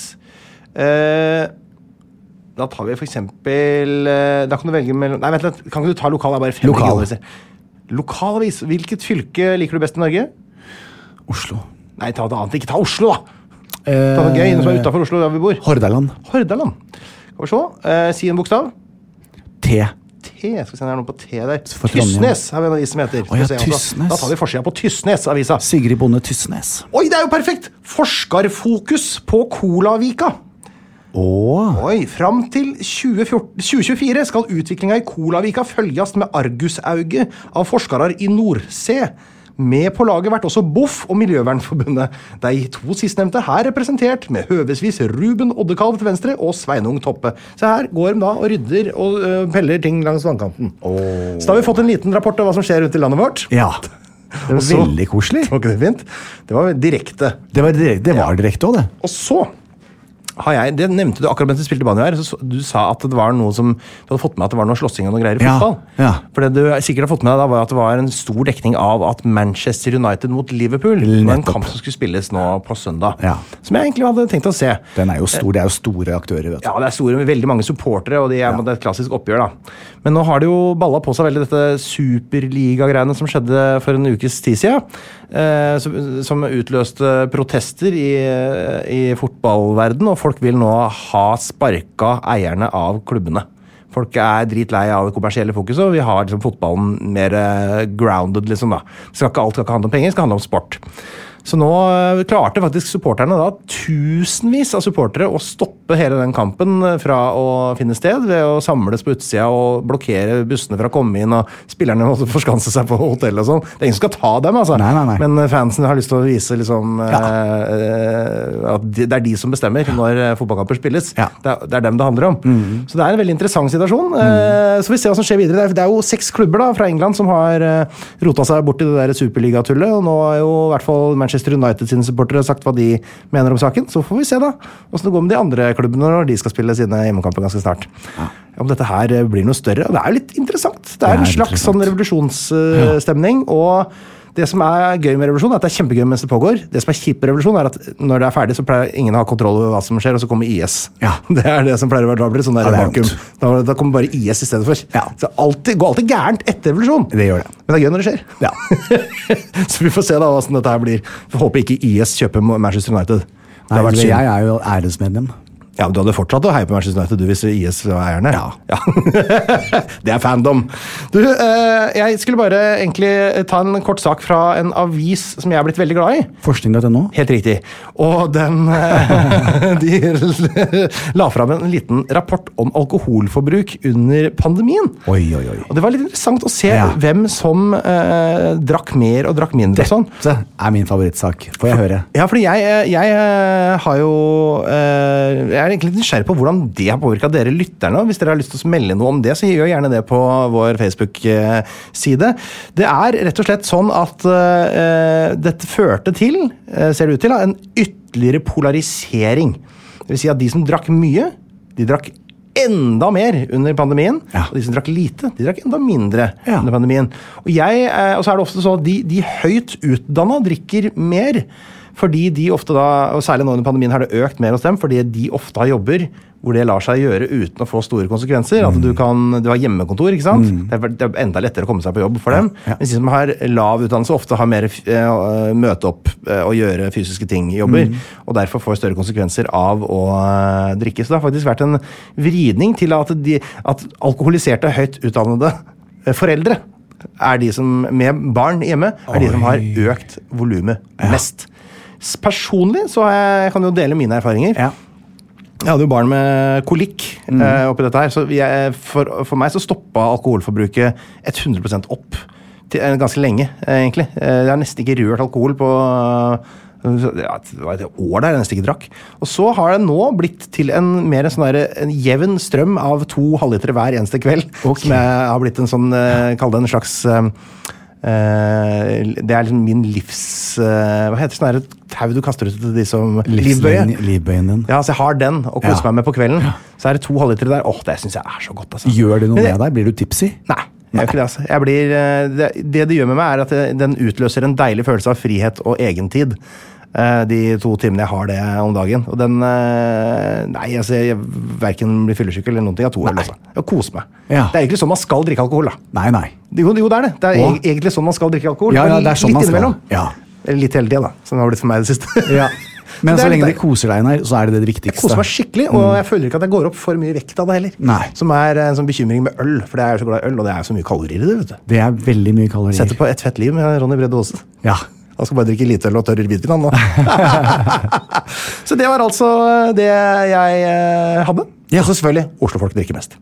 [SPEAKER 8] Da tar vi for eksempel, da kan du velge mellom, nei vent litt, kan ikke du ta lokal, det er bare 5 regionaviser. Lokalavis, hvilket fylke liker du best i Norge?
[SPEAKER 10] Oslo.
[SPEAKER 8] Nei, ta det annet, ikke ta Oslo da. Ta noe gøy, noe som er utenfor Oslo, der vi bor.
[SPEAKER 10] Hordaland.
[SPEAKER 8] Skal vi se, si en bokstav.
[SPEAKER 10] T.
[SPEAKER 8] Skal vi se, det er noe på T der. Tysnes har vi en avis som heter.
[SPEAKER 10] Tysnes.
[SPEAKER 8] Da tar vi forsida på Tysnes-avisa.
[SPEAKER 10] Sigrid Bonde Tysnes.
[SPEAKER 8] Oi, det er jo perfekt! Forskerfokus på Colavika. Fram til 2024 skal utviklinga i Colavika følges med argusauge av forskere i Nordsee. Med på laget vært også BOF og Miljøvernforbundet. De to sistnevnte her representert med høvesvis Ruben Oddekalv til venstre og Sveinung Toppe. Så her går de da og rydder og peller ting langs vannkanten. Så da har vi fått en liten rapport av hva som skjer rundt i landet vårt.
[SPEAKER 10] Ja, det var veldig koselig.
[SPEAKER 8] Var ikke det fint? Det var direkte.
[SPEAKER 10] Det var direkte også, det.
[SPEAKER 8] Og så det nevnte du akkurat mens du spilte banjo her, så du sa at det var noe som du hadde fått med at det var noe slåssing og noe greier i fotball. For det du sikkert har fått med deg da var at det var en stor dekning av at Manchester United mot Liverpool var en kamp som skulle spilles nå på søndag. Som jeg egentlig hadde tenkt å se.
[SPEAKER 10] Den er jo stor, det er jo store aktører, vet du.
[SPEAKER 8] Ja, det er store med veldig mange supportere, og det er et klassisk oppgjør da. Men nå har det jo ballet på seg veldig dette Superliga-greiene som skjedde for en ukes tid siden, som utløste protester i fotballverden, og folk vil nå ha sparka eierne av klubbene. Folk er dritlei av det kommersielle fokuset, og vi har liksom fotballen mer grounded, liksom da. Alt skal ikke handle om penger, det skal handle om sport. Så nå klarte faktisk supporterne da, tusenvis av supportere å stoppe stoppe hele den kampen fra å finne sted ved å samles på utsida og blokkere bussene fra å komme inn, og spillerne måtte forskanse seg på hotell og sånn. Det er ingen som skal ta dem, altså.
[SPEAKER 10] Nei.
[SPEAKER 8] Men fansen har lyst til å vise liksom, at det er de som bestemmer når fotballkamper spilles. Det er dem det handler om. Så det er en veldig interessant situasjon. Så vi ser hva som skjer videre. Det er jo 6 klubber da, fra England som har rota seg bort i det der superligatullet, og nå har jo i hvert fall Manchester United sine supportere sagt hva de mener om saken, så får vi se da hvordan det går med de andre klubbene når de skal spille sine hjemmekamper ganske snart. Om dette her blir noe større, og det er jo litt interessant. Det er en slags sånn revolusjonsstemning, og det som er gøy med revolusjon er at det er kjempegøy mens det pågår. Det som er kjipt med revolusjon er at når det er ferdig så pleier ingen å ha kontroll over hva som skjer, og så kommer IS. Det er det som pleier å være drabelig, sånn der vakuum. Da kommer bare IS i stedet for. Så det går alltid gærent etter revolusjon.
[SPEAKER 10] Det gjør det.
[SPEAKER 8] Men det er gøy når det skjer. Så vi får se da hvordan dette her blir. Vi håper ikke IS kjøper Manchester United.
[SPEAKER 10] Nei, jeg er jo æresmedlem.
[SPEAKER 8] Ja, men du hadde fortsatt å heie på Manchester United, du, hvis IS var eierne. Ja. Det er fandom. Du, jeg skulle bare egentlig ta en kort sak fra en avis som jeg har blitt veldig glad i.
[SPEAKER 10] Forskning.no?
[SPEAKER 8] Helt riktig. Og de la fram en liten rapport om alkoholforbruk under pandemien.
[SPEAKER 10] Oi.
[SPEAKER 8] Og det var litt interessant å se hvem som drakk mer og drakk mindre.
[SPEAKER 10] Dette er min favorittsak. Får jeg høre?
[SPEAKER 8] Ja, fordi jeg har jo... Jeg er egentlig nysgjerrig på hvordan det har påvirket dere lytterne. Hvis dere har lyst til å melde noe om det, så gjør gjerne det på vår Facebook-side. Det er rett og slett sånn at dette førte til, ser det ut til, en ytterligere polarisering. Det vil si at de som drakk mye, de drakk enda mer under pandemien, og de som drakk lite, de drakk enda mindre under pandemien. Og så er det ofte sånn at de høyt utdannet drikker mer, fordi de ofte da, og særlig nå under pandemien har det økt mer hos dem, fordi de ofte har jobber hvor det lar seg gjøre uten å få store konsekvenser. At du har hjemmekontor, ikke sant? Det er enda lettere å komme seg på jobb for dem. Mens de som har lav utdannelse ofte har mer møte opp og gjøre fysiske ting i jobber, og derfor får større konsekvenser av å drikke. Så det har faktisk vært en vridning til at alkoholiserte, høyt utdannede foreldre er de som, med barn hjemme, er de som har økt volumet mest. Personlig så kan jeg jo dele mine erfaringer. Jeg hadde jo barn med kolikk oppi dette her, så for meg så stoppet alkoholforbruket 100% opp ganske lenge, egentlig. Jeg har nesten ikke rørt alkohol på det var et år der jeg nesten ikke drakk. Og så har det nå blitt til en jevn strøm av 2 halvliter hver eneste kveld, som jeg har blitt en sånn, kall det en slags... det er liksom min livs hva heter sånn et tau du kaster ut til de som
[SPEAKER 10] livbøyen din.
[SPEAKER 8] Ja, så jeg har den og koser meg med på kvelden. Så er det 2 halvliter der. Det synes jeg er så godt, altså.
[SPEAKER 10] Gjør det noe med deg? Blir du tipsy?
[SPEAKER 8] Nei, jeg gjør ikke det, altså. Det gjør med meg er at den utløser en deilig følelse av frihet og egentid. De 2 timene jeg har det om dagen. Og den jeg hverken blir fyllesyk eller noen ting. Jeg koser meg. Det er egentlig sånn man skal drikke alkohol, da.
[SPEAKER 10] Nei.
[SPEAKER 8] Jo, det er det. Det er egentlig sånn man skal drikke alkohol.
[SPEAKER 10] Ja, det er sånn man skal.
[SPEAKER 8] Litt hele tiden, da. Som det har blitt for meg det siste.
[SPEAKER 10] Men så lenge de koser deg, så er det viktigste.
[SPEAKER 8] Jeg koser meg skikkelig, og jeg føler ikke at jeg går opp for mye vekt av det heller.
[SPEAKER 10] Nei.
[SPEAKER 8] Som er en sånn bekymring med øl, for jeg er så glad i øl, og det er så mye kalorier i det, vet du.
[SPEAKER 10] Det er veldig mye kalorier.
[SPEAKER 8] Setter på Et fett liv med Ronny Brede Aase.
[SPEAKER 10] Ja.
[SPEAKER 8] Han skal bare drikke lite øl og tørre hvitvin, han nå. Så det var altså det jeg hadde. Ja, så selvfølgelig, Oslo-folk drikker mest.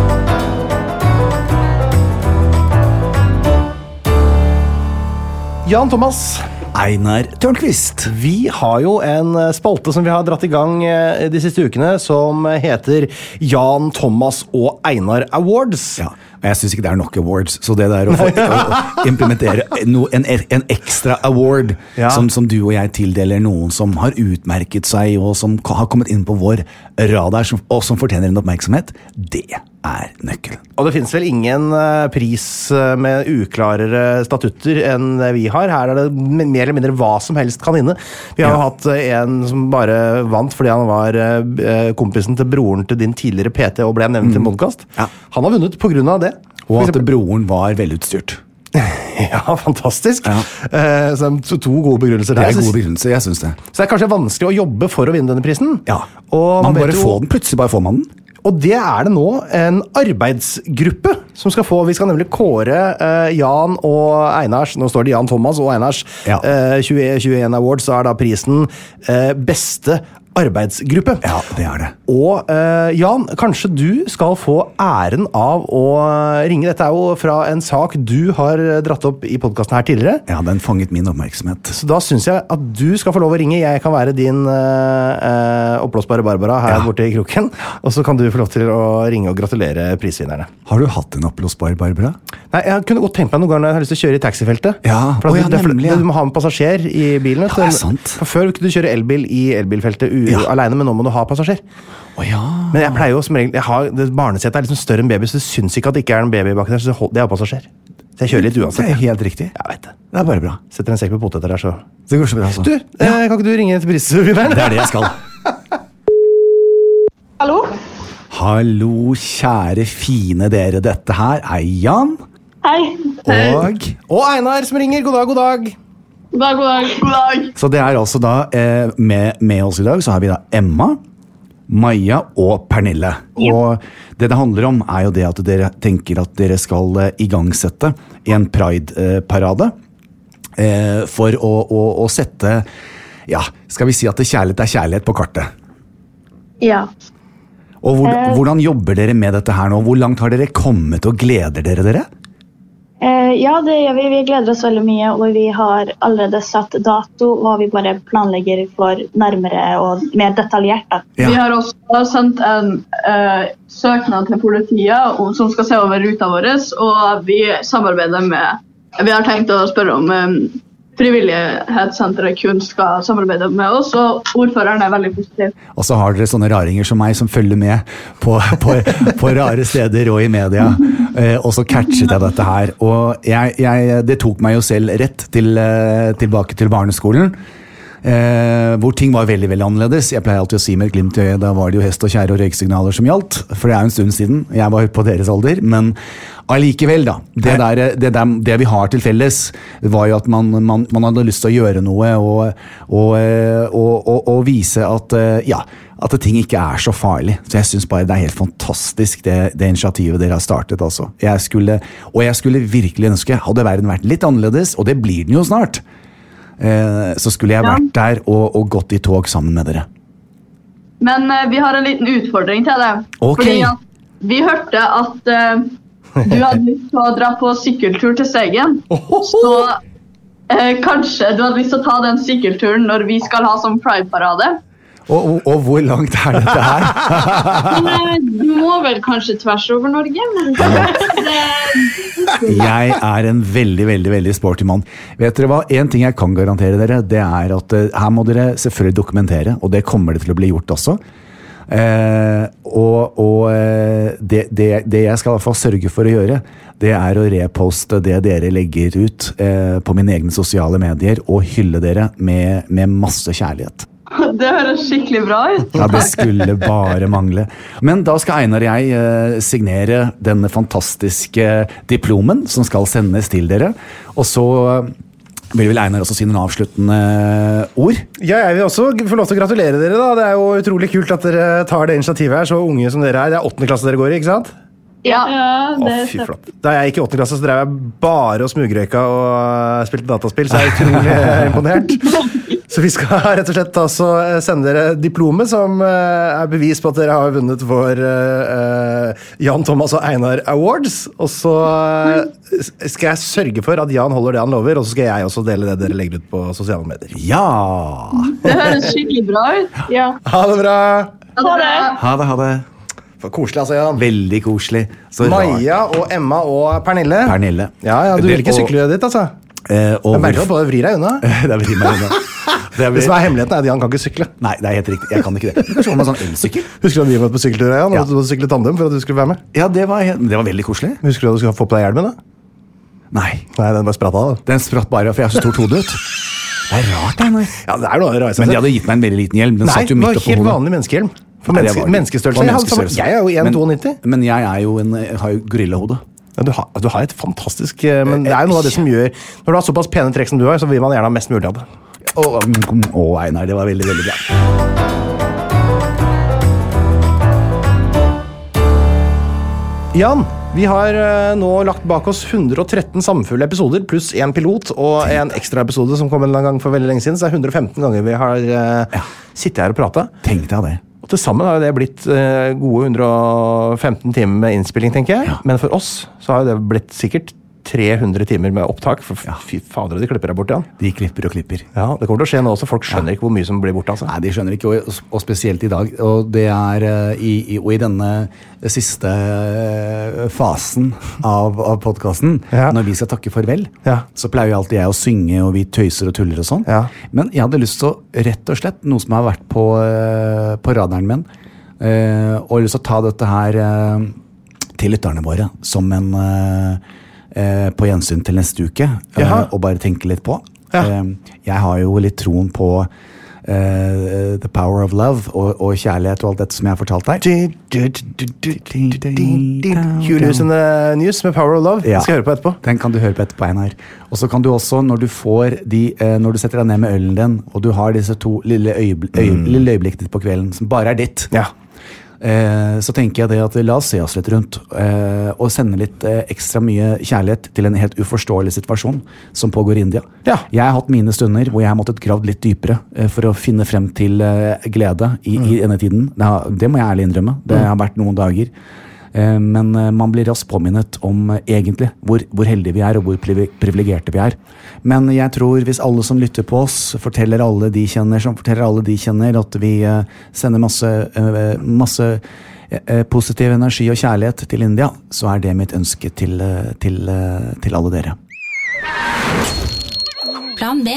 [SPEAKER 8] Jan Thomas.
[SPEAKER 10] Einar Tørnquist.
[SPEAKER 8] Vi har jo en spalte som vi har dratt i gang de siste ukene, som heter Jan Thomas og Einar Awards.
[SPEAKER 10] Ja, men jeg synes ikke det er nok awards, så det der å implementere en ekstra award som du og jeg tildeler noen som har utmerket seg og som har kommet inn på vår radar og som fortjener en oppmerksomhet, det er nøkkelen.
[SPEAKER 8] Og det finnes vel ingen pris med uklarere statutter enn vi har. Her er det mer eller mindre hva som helst kan inne. Vi har jo hatt en som bare vant fordi han var kompisen til broren til din tidligere PT og ble nevnt i en podcast. Han har vunnet på grunn av det.
[SPEAKER 10] Og at broren var velutstyrt.
[SPEAKER 8] Ja, fantastisk. Så 2 gode begrunnelser der.
[SPEAKER 10] Det er gode begrunnelser, jeg synes det.
[SPEAKER 8] Så det er kanskje vanskelig å jobbe for å vinne denne prisen.
[SPEAKER 10] Ja, og man bare får den, plutselig bare får man den.
[SPEAKER 8] Og det er det nå en arbeidsgruppe som skal få, vi skal nemlig kåre Jan og Einars, nå står det Jan Thomas og Einars, 2021 Awards, så da prisen beste arbeidsgruppe.
[SPEAKER 10] Ja, det det.
[SPEAKER 8] Og Jan, kanskje du skal få æren av å ringe. Dette jo fra en sak du har dratt opp i podcasten her tidligere.
[SPEAKER 10] Ja, den fanget min oppmerksomhet.
[SPEAKER 8] Så da synes jeg at du skal få lov å ringe. Jeg kan være din oppblåsbare Barbara her borte i kroken. Og så kan du få lov til å ringe og gratulere prisvinnerne.
[SPEAKER 10] Har du hatt en oppblåsbar Barbara?
[SPEAKER 8] Nei, jeg kunne godt tenkt meg noen ganger når jeg har lyst til å kjøre i taxifeltet.
[SPEAKER 10] Ja,
[SPEAKER 8] nemlig. Du må ha med passasjer i bilen.
[SPEAKER 10] Ja, det sant.
[SPEAKER 8] For før kunne du kjøre elbil i elbilfeltet alene, men nå må du ha passasjer. Men jeg pleier jo som regel, barnesetet liksom større enn baby, så det syns ikke at det ikke en baby bak der, så det jo passasjer. Så jeg kjører litt uansett.
[SPEAKER 10] Det helt riktig.
[SPEAKER 8] Jeg vet det.
[SPEAKER 10] Det bare bra.
[SPEAKER 8] Setter en sekk med poteter der, så...
[SPEAKER 10] Det går så bra, altså.
[SPEAKER 8] Du, kan ikke du ringe til prisvinneren?
[SPEAKER 10] Det det jeg skal.
[SPEAKER 7] Hallo?
[SPEAKER 10] Hallo, kjære fine dere. Dette her Jan.
[SPEAKER 7] Hei.
[SPEAKER 8] Og Einar som ringer. God dag, god dag.
[SPEAKER 7] God dag.
[SPEAKER 10] Så det altså da, med oss i dag, så har vi da Emma, Maja og Pernille. Og det handler om jo det at dere tenker at dere skal igangsette en Pride-parade for å sette, skal vi si at kjærlighet kjærlighet på kartet?
[SPEAKER 7] Ja.
[SPEAKER 10] Og hvordan jobber dere med dette her nå? Hvor langt har dere kommet og gleder dere?
[SPEAKER 7] Ja, det gjør vi. Vi gleder oss veldig mye, og vi har allerede satt dato, og vi bare planlegger for nærmere og mer detaljert.
[SPEAKER 12] Ja. Vi har også sendt en søknad til politiet som skal se over ruta vår, og vi samarbeider vi har tenkt å spørre om Frivillighetssenteret kun skal samarbeide med oss, og ordføreren veldig positiv. Og
[SPEAKER 10] så har dere sånne raringer som meg som følger med på rare steder og i media, og så catchet jeg dette her. Og det tok meg jo selv rett tilbake til barneskolen, hvor ting var veldig, veldig annerledes. Jeg pleier alltid å si med et glimt i øyet, da var det jo hest og kjære og røyksignaler som gjaldt, for det jo en stund siden. Jeg var på deres alder, men allikevel da, det vi har til felles var jo at man hadde lyst til å gjøre noe og vise at at ting ikke så farlig. Så jeg synes bare det helt fantastisk det initiativet dere har startet altså. Jeg skulle virkelig ønske, hadde verden vært litt annerledes, og det blir den jo snart, så skulle jeg vært der og gått i tog sammen med dere.
[SPEAKER 12] Men vi har en liten utfordring til deg.
[SPEAKER 10] Okay.
[SPEAKER 12] Fordi vi hørte at du hadde lyst til å dra på sykkeltur til Steigen. Så kanskje du hadde lyst til å ta den sykkelturen når vi skal ha sånn Pride-parade.
[SPEAKER 10] Og hvor langt dette her?
[SPEAKER 12] Du må vel kanskje tvers over Norge, men
[SPEAKER 10] Jeg en veldig, veldig, veldig sporty mann. Vet dere hva? En ting jeg kan garantere dere, det at her må dere selvfølgelig dokumentere, og det kommer det til å bli gjort også. Det jeg skal i hvert fall sørge for å gjøre, det å reposte det dere legger ut på mine egne sosiale medier, og hylle dere med masse kjærlighet.
[SPEAKER 12] Det høres skikkelig bra ut.
[SPEAKER 10] Ja, det skulle bare mangle. Men da skal Einar og jeg signere denne fantastiske diplomen som skal sendes til dere. Og så vil vel Einar også si noen avsluttende ord? Ja, jeg vil også få lov til å gratulere dere da. Det jo utrolig kult at dere tar det initiativet her, så unge som dere Det 8. klasse dere går i, ikke sant?
[SPEAKER 12] Ja,
[SPEAKER 10] fy flott. Da jeg gikk i 8. klasse, så drev jeg bare og smugrøyka og spilte dataspill, så jeg utrolig imponert. Så vi skal rett og slett sende dere diplomet, som bevis på at dere har vunnet for Jan Thomas og Einar Awards. Og så skal jeg sørge for at Jan holder det han lover, og så skal jeg også dele det dere legger ut på sosiale medier. Ja!
[SPEAKER 12] Det høres skikkelig bra ut. Ja.
[SPEAKER 10] Ha det bra!
[SPEAKER 12] Ha det!
[SPEAKER 10] Ha det. Koselig, altså, Jan. Veldig koselig. Så Maja og Emma og Pernille. Ja, du vil ikke sykle dit, altså. Jeg merker på det vrir deg unna. Det vrir meg unna. Det som hemmeligheten at Jan kan ikke sykle. Nei, det helt riktig. Jeg kan ikke det. Kanskje med sånn elsykkel. Husker du at vi var på sykkeltur, Jan? Og du måtte sykle tandem for at du skulle være med? Ja, det var veldig koselig. Husker du at du skulle få på deg hjelmen, da? Nei, den bare spratt av. Den spratt bare, for jeg så stort hode ut. Det rart, Einar. Ja, det noe rart. Men de hadde gitt meg en veldig liten hjelm. Den satt jo midt oppå hodet. Nei, det var helt vanlig menneskehjelm. For menneskestørrelse. Jeg jo 1,92. Men jeg har jo gorillahode. Ja, du har et fantastisk... Men det jo noe av det som gjør... Når du har såpass pene trekk som du har, så vil man gjerne ha mest mulig av det. Einar, det var veldig, veldig bra.
[SPEAKER 8] Jan, vi har nå lagt bak oss 113 sammenfulle episoder, pluss en pilot og en ekstra episode som kom en gang for veldig lenge siden, så det 115 ganger vi har sittet her og pratet.
[SPEAKER 10] Tenk deg det.
[SPEAKER 8] Og til sammen har det blitt gode 115 timer med innspilling, tenker jeg. Ja. Men for oss så har det blitt sikkert 300 timer med opptak, for fy fader, de klipper deg bort, Jan.
[SPEAKER 10] De klipper og klipper.
[SPEAKER 8] Ja, det kommer til å skje nå også, folk skjønner ikke hvor mye som blir borte, altså.
[SPEAKER 10] Nei, de skjønner ikke, og spesielt i dag, og det i denne siste fasen av podcasten, når vi skal takke farvel, så pleier jo alltid jeg å synge, og vi tøyser og tuller og sånn. Men jeg hadde lyst til å, rett og slett, noe som har vært på radaren min, og lyst til å ta dette her til lytterne våre, som en på gjensyn til neste uke, og bare tenke litt på. Jeg har jo litt troen på the power of love og kjærlighet og alt dette som jeg har fortalt deg.
[SPEAKER 8] Hugh Lewis in the News med Power of Love. Det skal jeg høre på etterpå.
[SPEAKER 10] Den kan du høre på etterpå, Einar. Og så kan du også, når du setter deg ned med ølen din, og du har disse to lille øyeblikkene på kvelden, som bare er ditt, så tenker jeg det at la oss se oss litt rundt og sende litt ekstra mye kjærlighet til en helt uforståelig situasjon som pågår i India. Jeg har hatt mine stunder hvor jeg har måttet gravd litt dypere for å finne frem til glede i denne tiden. Det må jeg ærlig innrømme. Det har vært noen dager. Men man blir raskt påminnet om egentlig hvor heldige vi er og hvor privilegerte vi er. Men jeg tror hvis alle som lytter på oss forteller alle de kjenner at vi sender masse positiv energi og kjærlighet til India, så er det mitt ønske til alle dere.
[SPEAKER 13] Plan B.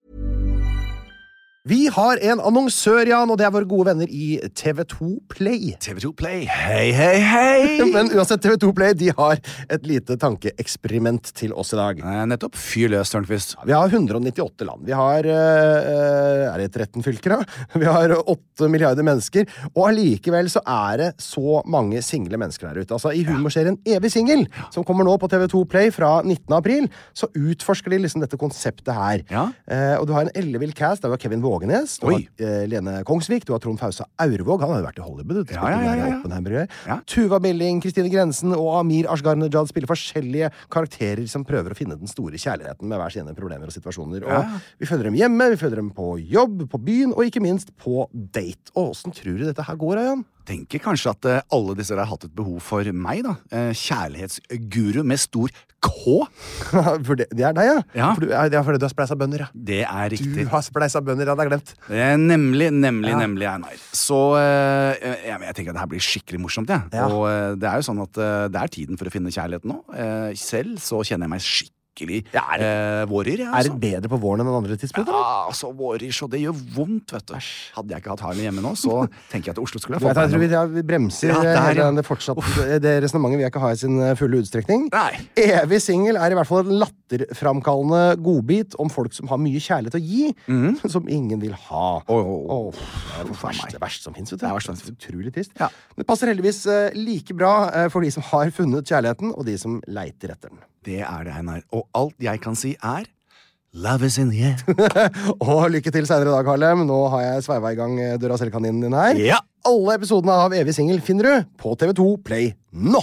[SPEAKER 8] Vi har en annonsør, Jan, og det er våre gode venner i TV2 Play.
[SPEAKER 10] TV2 Play, hei!
[SPEAKER 8] Men uansett, TV2 Play, de har et lite tankeeksperiment til oss i dag.
[SPEAKER 10] Nettopp, fyr løs, Tørnqvist.
[SPEAKER 8] Vi har 198 land. Vi har, er det 13 fylker da? Vi har 8 milliarder mennesker, og allikevel så er det så mange single mennesker der ute. Altså, i humorserien Evig Single, som kommer nå på TV2 Play fra 19. april, så utforsker de liksom dette konseptet her. Og du har en ellevill cast, det var Kevin Vågenes, du har Lene Kongsvik, du har Trond Fausa Aurvåg, han har jo vært i Hollywood, Tuva Billing, Kristine Grensen og Amir Ashgar-Nejad spiller forskjellige karakterer som prøver å finne den store kjærligheten med hver sine problemer og situasjoner. Og vi følger dem hjemme, vi følger dem på jobb, på byen, og ikke minst på date. Og hvordan tror du dette her går, Jan?
[SPEAKER 10] Tenker kanskje at alle disse har hatt et behov for meg, da. Kjærlighetsguru med stor K.
[SPEAKER 8] For det er deg, ja? For det er fordi du har spleisa bønner, ja.
[SPEAKER 10] Det er riktig.
[SPEAKER 8] Du har spleisa bønner, hadde jeg glemt.
[SPEAKER 10] Nemlig, Einar. Så jeg tenker at det her blir skikkelig morsomt, ja. Og det er jo sånn at det er tiden for å finne kjærligheten nå. Selv så kjenner jeg meg skikkelig vårer, ja.
[SPEAKER 8] Er det bedre på våren enn andre tidspunkter?
[SPEAKER 10] Ja, altså vårer, så det gjør vondt, vet du. Hadde jeg ikke hatt Harlem hjemme nå, så tenker jeg at Oslo skulle ha fått
[SPEAKER 8] jeg tror vi bremser det fortsatt. Det resonemanget vil jeg ikke ha i sin fulle utstrekning. Evig Single er i hvert fall en latterframkallende godbit om folk som har mye kjærlighet å gi, som ingen vil ha. Det er det verste som finnes, vet du. Det er utrolig trist. Men det passer heldigvis like bra for de som har funnet kjærligheten, og de som leiter etter den.
[SPEAKER 10] Det er det, Einar. Og alt jeg kan si er Love is in the air.
[SPEAKER 8] Og lykke til senere i dag, Harlem. Nå har jeg sveiva i gang døra selv-kaninen din her. Alle episodene av Evig Single finner du på TV2 Play nå!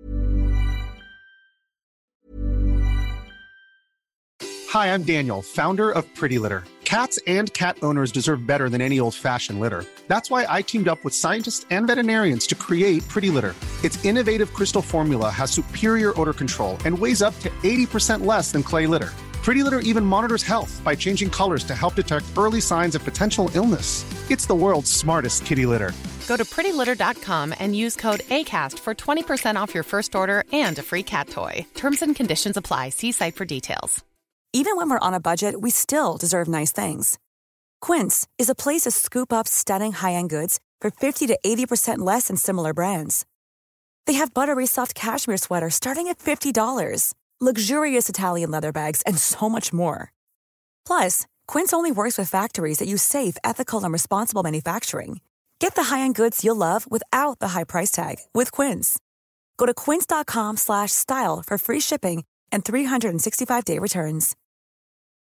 [SPEAKER 14] Hi, I'm Daniel, founder of Pretty Litter. Cats and cat owners deserve better than any old-fashioned litter. That's why I teamed up with scientists and veterinarians to create Pretty Litter. Its innovative crystal formula has superior odor control and weighs up to 80% less than clay litter. Pretty Litter even monitors health by changing colors to help detect early signs of potential illness. It's the world's smartest kitty litter.
[SPEAKER 15] Go to prettylitter.com and use code ACAST for 20% off your first order and a free cat toy. Terms and conditions apply. See site for details.
[SPEAKER 16] Even when we're on a budget, we still deserve nice things. Quince is a place to scoop up stunning high-end goods for 50 to 80% less than similar brands. They have buttery soft cashmere sweaters starting at $50, luxurious Italian leather bags, and so much more. Plus, Quince only works with factories that use safe, ethical, and responsible manufacturing. Get the high-end goods you'll love without the high price tag with Quince. Go to quince.com/style for free shipping and 365-day returns.